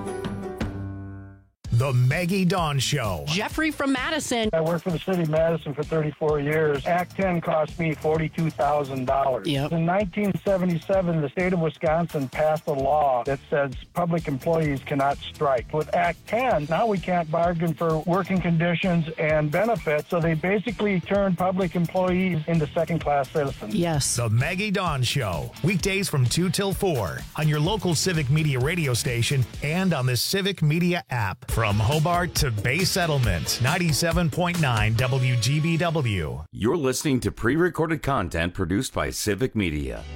The Maggie Dawn Show.
Jeffrey from Madison.
I worked for the city of Madison for thirty-four years. Act ten cost me forty-two thousand dollars.
Yep.
In nineteen seventy-seven, the state of Wisconsin passed a law that says public employees cannot strike. With Act ten, now we can't bargain for working conditions and benefits, so they basically turned public employees into second-class citizens.
Yes.
The Maggie Dawn Show. Weekdays from two till four on your local Civic Media radio station and on the Civic Media app. From Hobart to Bay Settlement, ninety-seven point nine W G B W.
You're listening to pre-recorded content produced by Civic Media.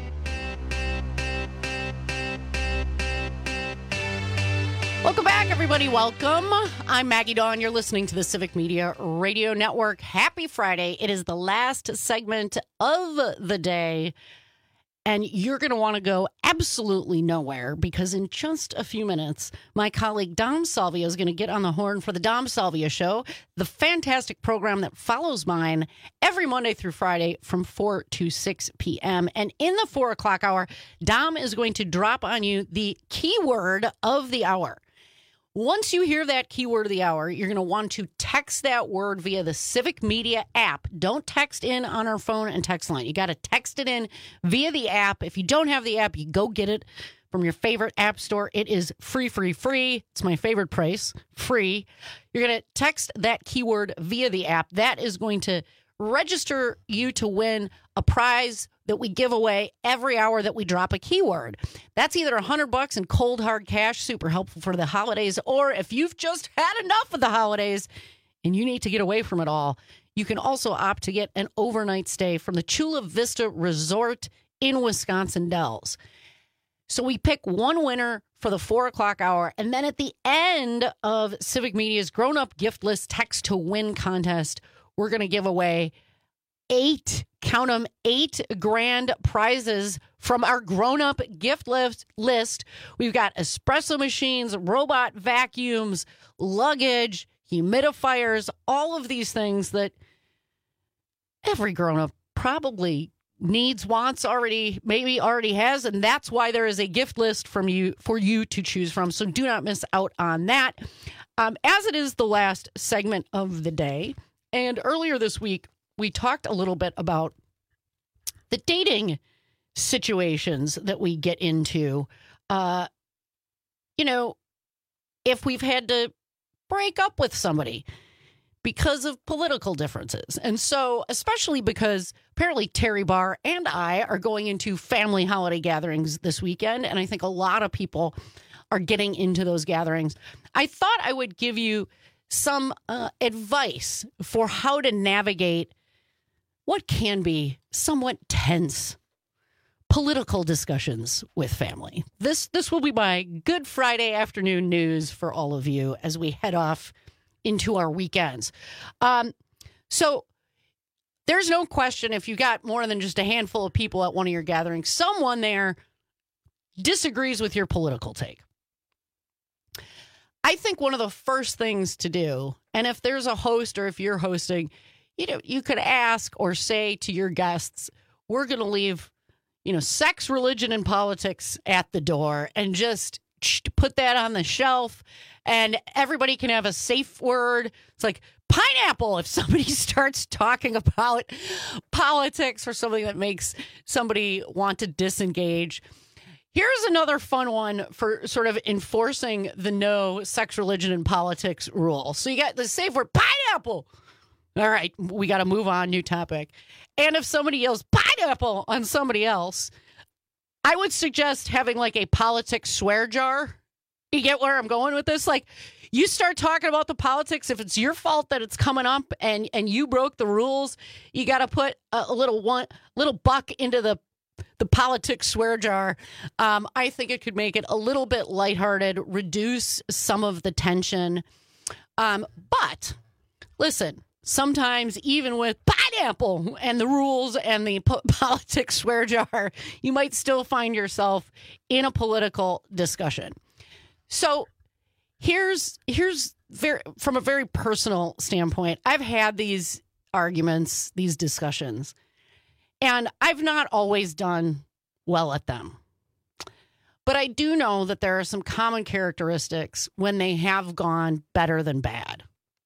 Welcome back, everybody. Welcome. I'm Maggie Dawn. You're listening to the Civic Media Radio Network. Happy Friday. It is the last segment of the day. And you're going to want to go absolutely nowhere because in just a few minutes, my colleague Dom Salvia is going to get on the horn for the Dom Salvia Show, the fantastic program that follows mine every Monday through Friday from four to six p.m. And in the four o'clock hour, Dom is going to drop on you the keyword of the hour. Once you hear that keyword of the hour, you're going to want to text that word via the Civic Media app. Don't text in on our phone and text line. You got to text it in via the app. If you don't have the app, you go get it from your favorite app store. It is free, free, free. It's my favorite price, free. You're going to text that keyword via the app. That is going to register you to win a prize that we give away every hour that we drop a keyword. That's either a hundred bucks in cold hard cash, super helpful for the holidays, or if you've just had enough of the holidays and you need to get away from it all, you can also opt to get an overnight stay from the Chula Vista Resort in Wisconsin Dells. So we pick one winner for the four o'clock hour, and then at the end of Civic Media's grown-up gift list text to win contest, we're going to give away eight, count them, eight grand prizes from our grown-up gift list. list. We've got espresso machines, robot vacuums, luggage, humidifiers, all of these things that every grown-up probably needs, wants, already, maybe already has, and that's why there is a gift list from you for you to choose from. So do not miss out on that. Um, as it is the last segment of the day, and earlier this week, we talked a little bit about the dating situations that we get into, uh, you know, if we've had to break up with somebody because of political differences. And so, especially because apparently Terry Barr and I are going into family holiday gatherings this weekend, and I think a lot of people are getting into those gatherings. I thought I would give you some uh, advice for how to navigate what can be somewhat tense political discussions with family. This this will be my Good Friday afternoon news for all of you as we head off into our weekends. Um, so there's no question, if you got more than just a handful of people at one of your gatherings, someone there disagrees with your political take. I think one of the first things to do, and if there's a host or if you're hosting, you know, you could ask or say to your guests, we're going to leave, you know, sex, religion, and politics at the door, and just put that on the shelf, and everybody can have a safe word. It's like pineapple if somebody starts talking about politics or something that makes somebody want to disengage. Here's another fun one for sort of enforcing the no sex, religion, and politics rule. So you got the safe word, pineapple. All right, we got to move on, new topic. And if somebody yells pineapple on somebody else, I would suggest having like a politics swear jar. You get where I'm going with this? Like, you start talking about the politics, if it's your fault that it's coming up and, and you broke the rules, you got to put a, a little one little buck into the the politics swear jar. Um, I think it could make it a little bit lighthearted, reduce some of the tension. Um, but listen, sometimes even with pineapple and the rules and the po- politics swear jar, you might still find yourself in a political discussion. So here's here's very, from a very personal standpoint, I've had these arguments, these discussions, and I've not always done well at them. But I do know that there are some common characteristics when they have gone better than bad.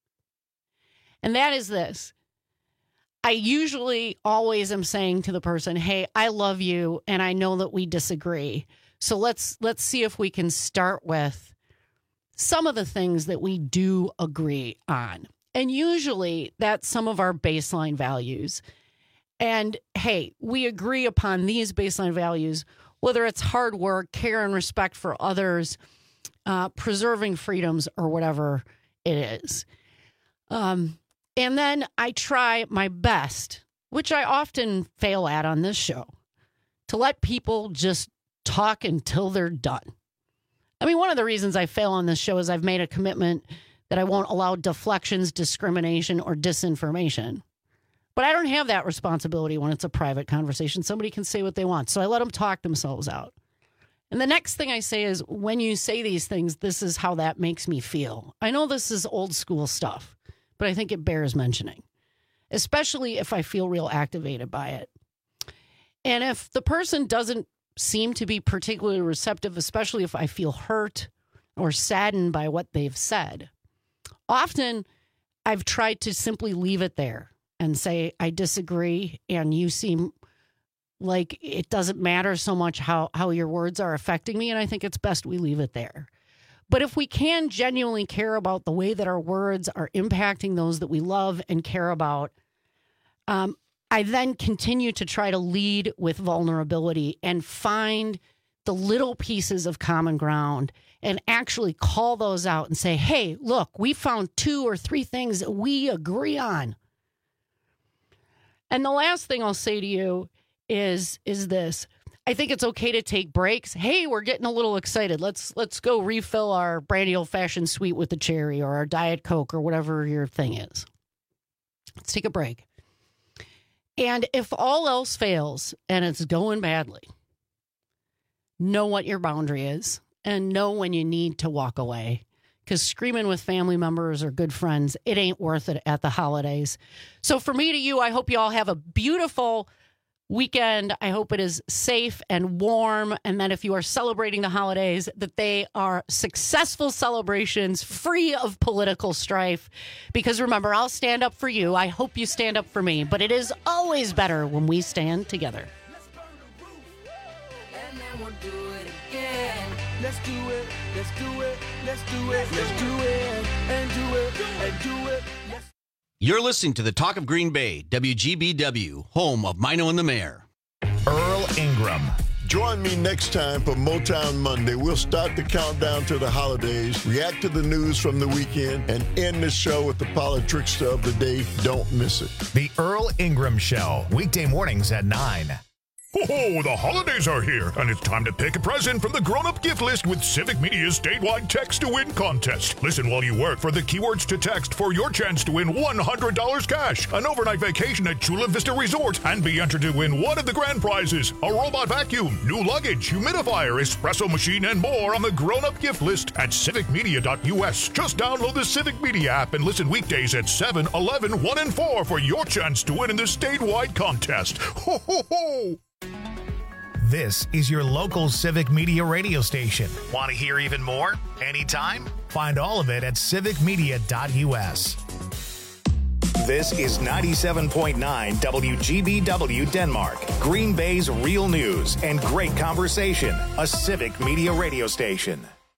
And that is this. I usually always am saying to the person, hey, I love you and I know that we disagree. So let's let's see if we can start with some of the things that we do agree on. And usually that's some of our baseline values. And hey, we agree upon these baseline values, whether it's hard work, care and respect for others, uh, preserving freedoms, or whatever it is. Um, and then I try my best, which I often fail at on this show, to let people just talk until they're done. I mean, one of the reasons I fail on this show is I've made a commitment that I won't allow deflections, discrimination, or disinformation. But I don't have that responsibility when it's a private conversation. Somebody can say what they want. So I let them talk themselves out. And the next thing I say is, when you say these things, this is how that makes me feel. I know this is old school stuff, but I think it bears mentioning, especially if I feel real activated by it. And if the person doesn't seem to be particularly receptive, especially if I feel hurt or saddened by what they've said, often I've tried to simply leave it there and say, I disagree, and you seem like it doesn't matter so much how, how your words are affecting me, and I think it's best we leave it there. But if we can genuinely care about the way that our words are impacting those that we love and care about, um, I then continue to try to lead with vulnerability and find the little pieces of common ground and actually call those out and say, hey, look, we found two or three things that we agree on. And the last thing I'll say to you is, is this. I think it's okay to take breaks. Hey, we're getting a little excited. Let's let's go refill our brandy old-fashioned sweet with the cherry, or our Diet Coke, or whatever your thing is. Let's take a break. And if all else fails and it's going badly, know what your boundary is and know when you need to walk away. Because screaming with family members or good friends, it ain't worth it at the holidays. So for me to you, I hope you all have a beautiful weekend. I hope it is safe and warm, and that if you are celebrating the holidays, that they are successful celebrations free of political strife. Because remember, I'll stand up for you. I hope you stand up for me, but it is always better when we stand together.
Let's do it, let's do it, let's do it, let's do it, and do it, and do it.
You're listening to the Talk of Green Bay, W G B W, home of Mino and the Mayor.
Earl Ingram.
Join me next time for Motown Monday. We'll start the countdown to the holidays, react to the news from the weekend, and end the show with the politics of the day. Don't miss it.
The Earl Ingram Show, weekday mornings at nine.
Oh, the holidays are here, and it's time to pick a present from the grown-up gift list with Civic Media's statewide text-to-win contest. Listen while you work for the keywords to text for your chance to win one hundred dollars cash, an overnight vacation at Chula Vista Resort, and be entered to win one of the grand prizes, a robot vacuum, new luggage, humidifier, espresso machine, and more on the grown-up gift list at civic media dot u s. Just download the Civic Media app and listen weekdays at seven, eleven, one, and four for your chance to win in the statewide contest. Ho, ho, ho!
This is your local Civic Media radio station. Want to hear even more? Anytime? Find all of it at civic media dot u s. This is ninety-seven point nine W G B W Denmark, Green Bay's real news and great conversation, a Civic Media radio station.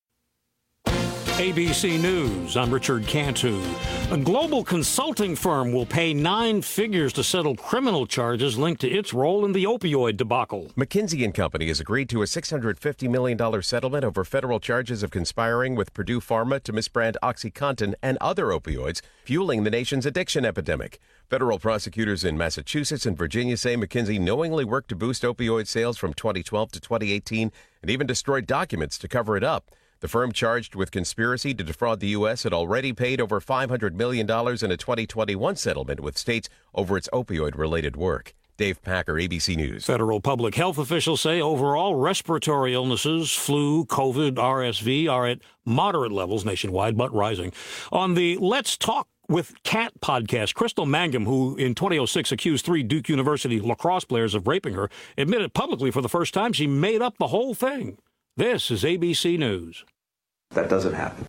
A B C News, I'm Richard Cantu. A global consulting firm will pay nine figures to settle criminal charges linked to its role in the opioid debacle.
McKinsey and Company has agreed to a six hundred fifty million dollars settlement over federal charges of conspiring with Purdue Pharma to misbrand OxyContin and other opioids, fueling the nation's addiction epidemic. Federal prosecutors in Massachusetts and Virginia say McKinsey knowingly worked to boost opioid sales from twenty twelve to twenty eighteen and even destroyed documents to cover it up. The firm charged with conspiracy to defraud the U S had already paid over five hundred million dollars in a twenty twenty-one settlement with states over its opioid-related work. Dave Packer, A B C News.
Federal public health officials say overall respiratory illnesses, flu, COVID, R S V, are at moderate levels nationwide, but rising. On the Let's Talk with Kat podcast, Crystal Mangum, who in twenty oh six accused three Duke University lacrosse players of raping her, admitted publicly for the first time she made up the whole thing. This is A B C News.
That doesn't happen.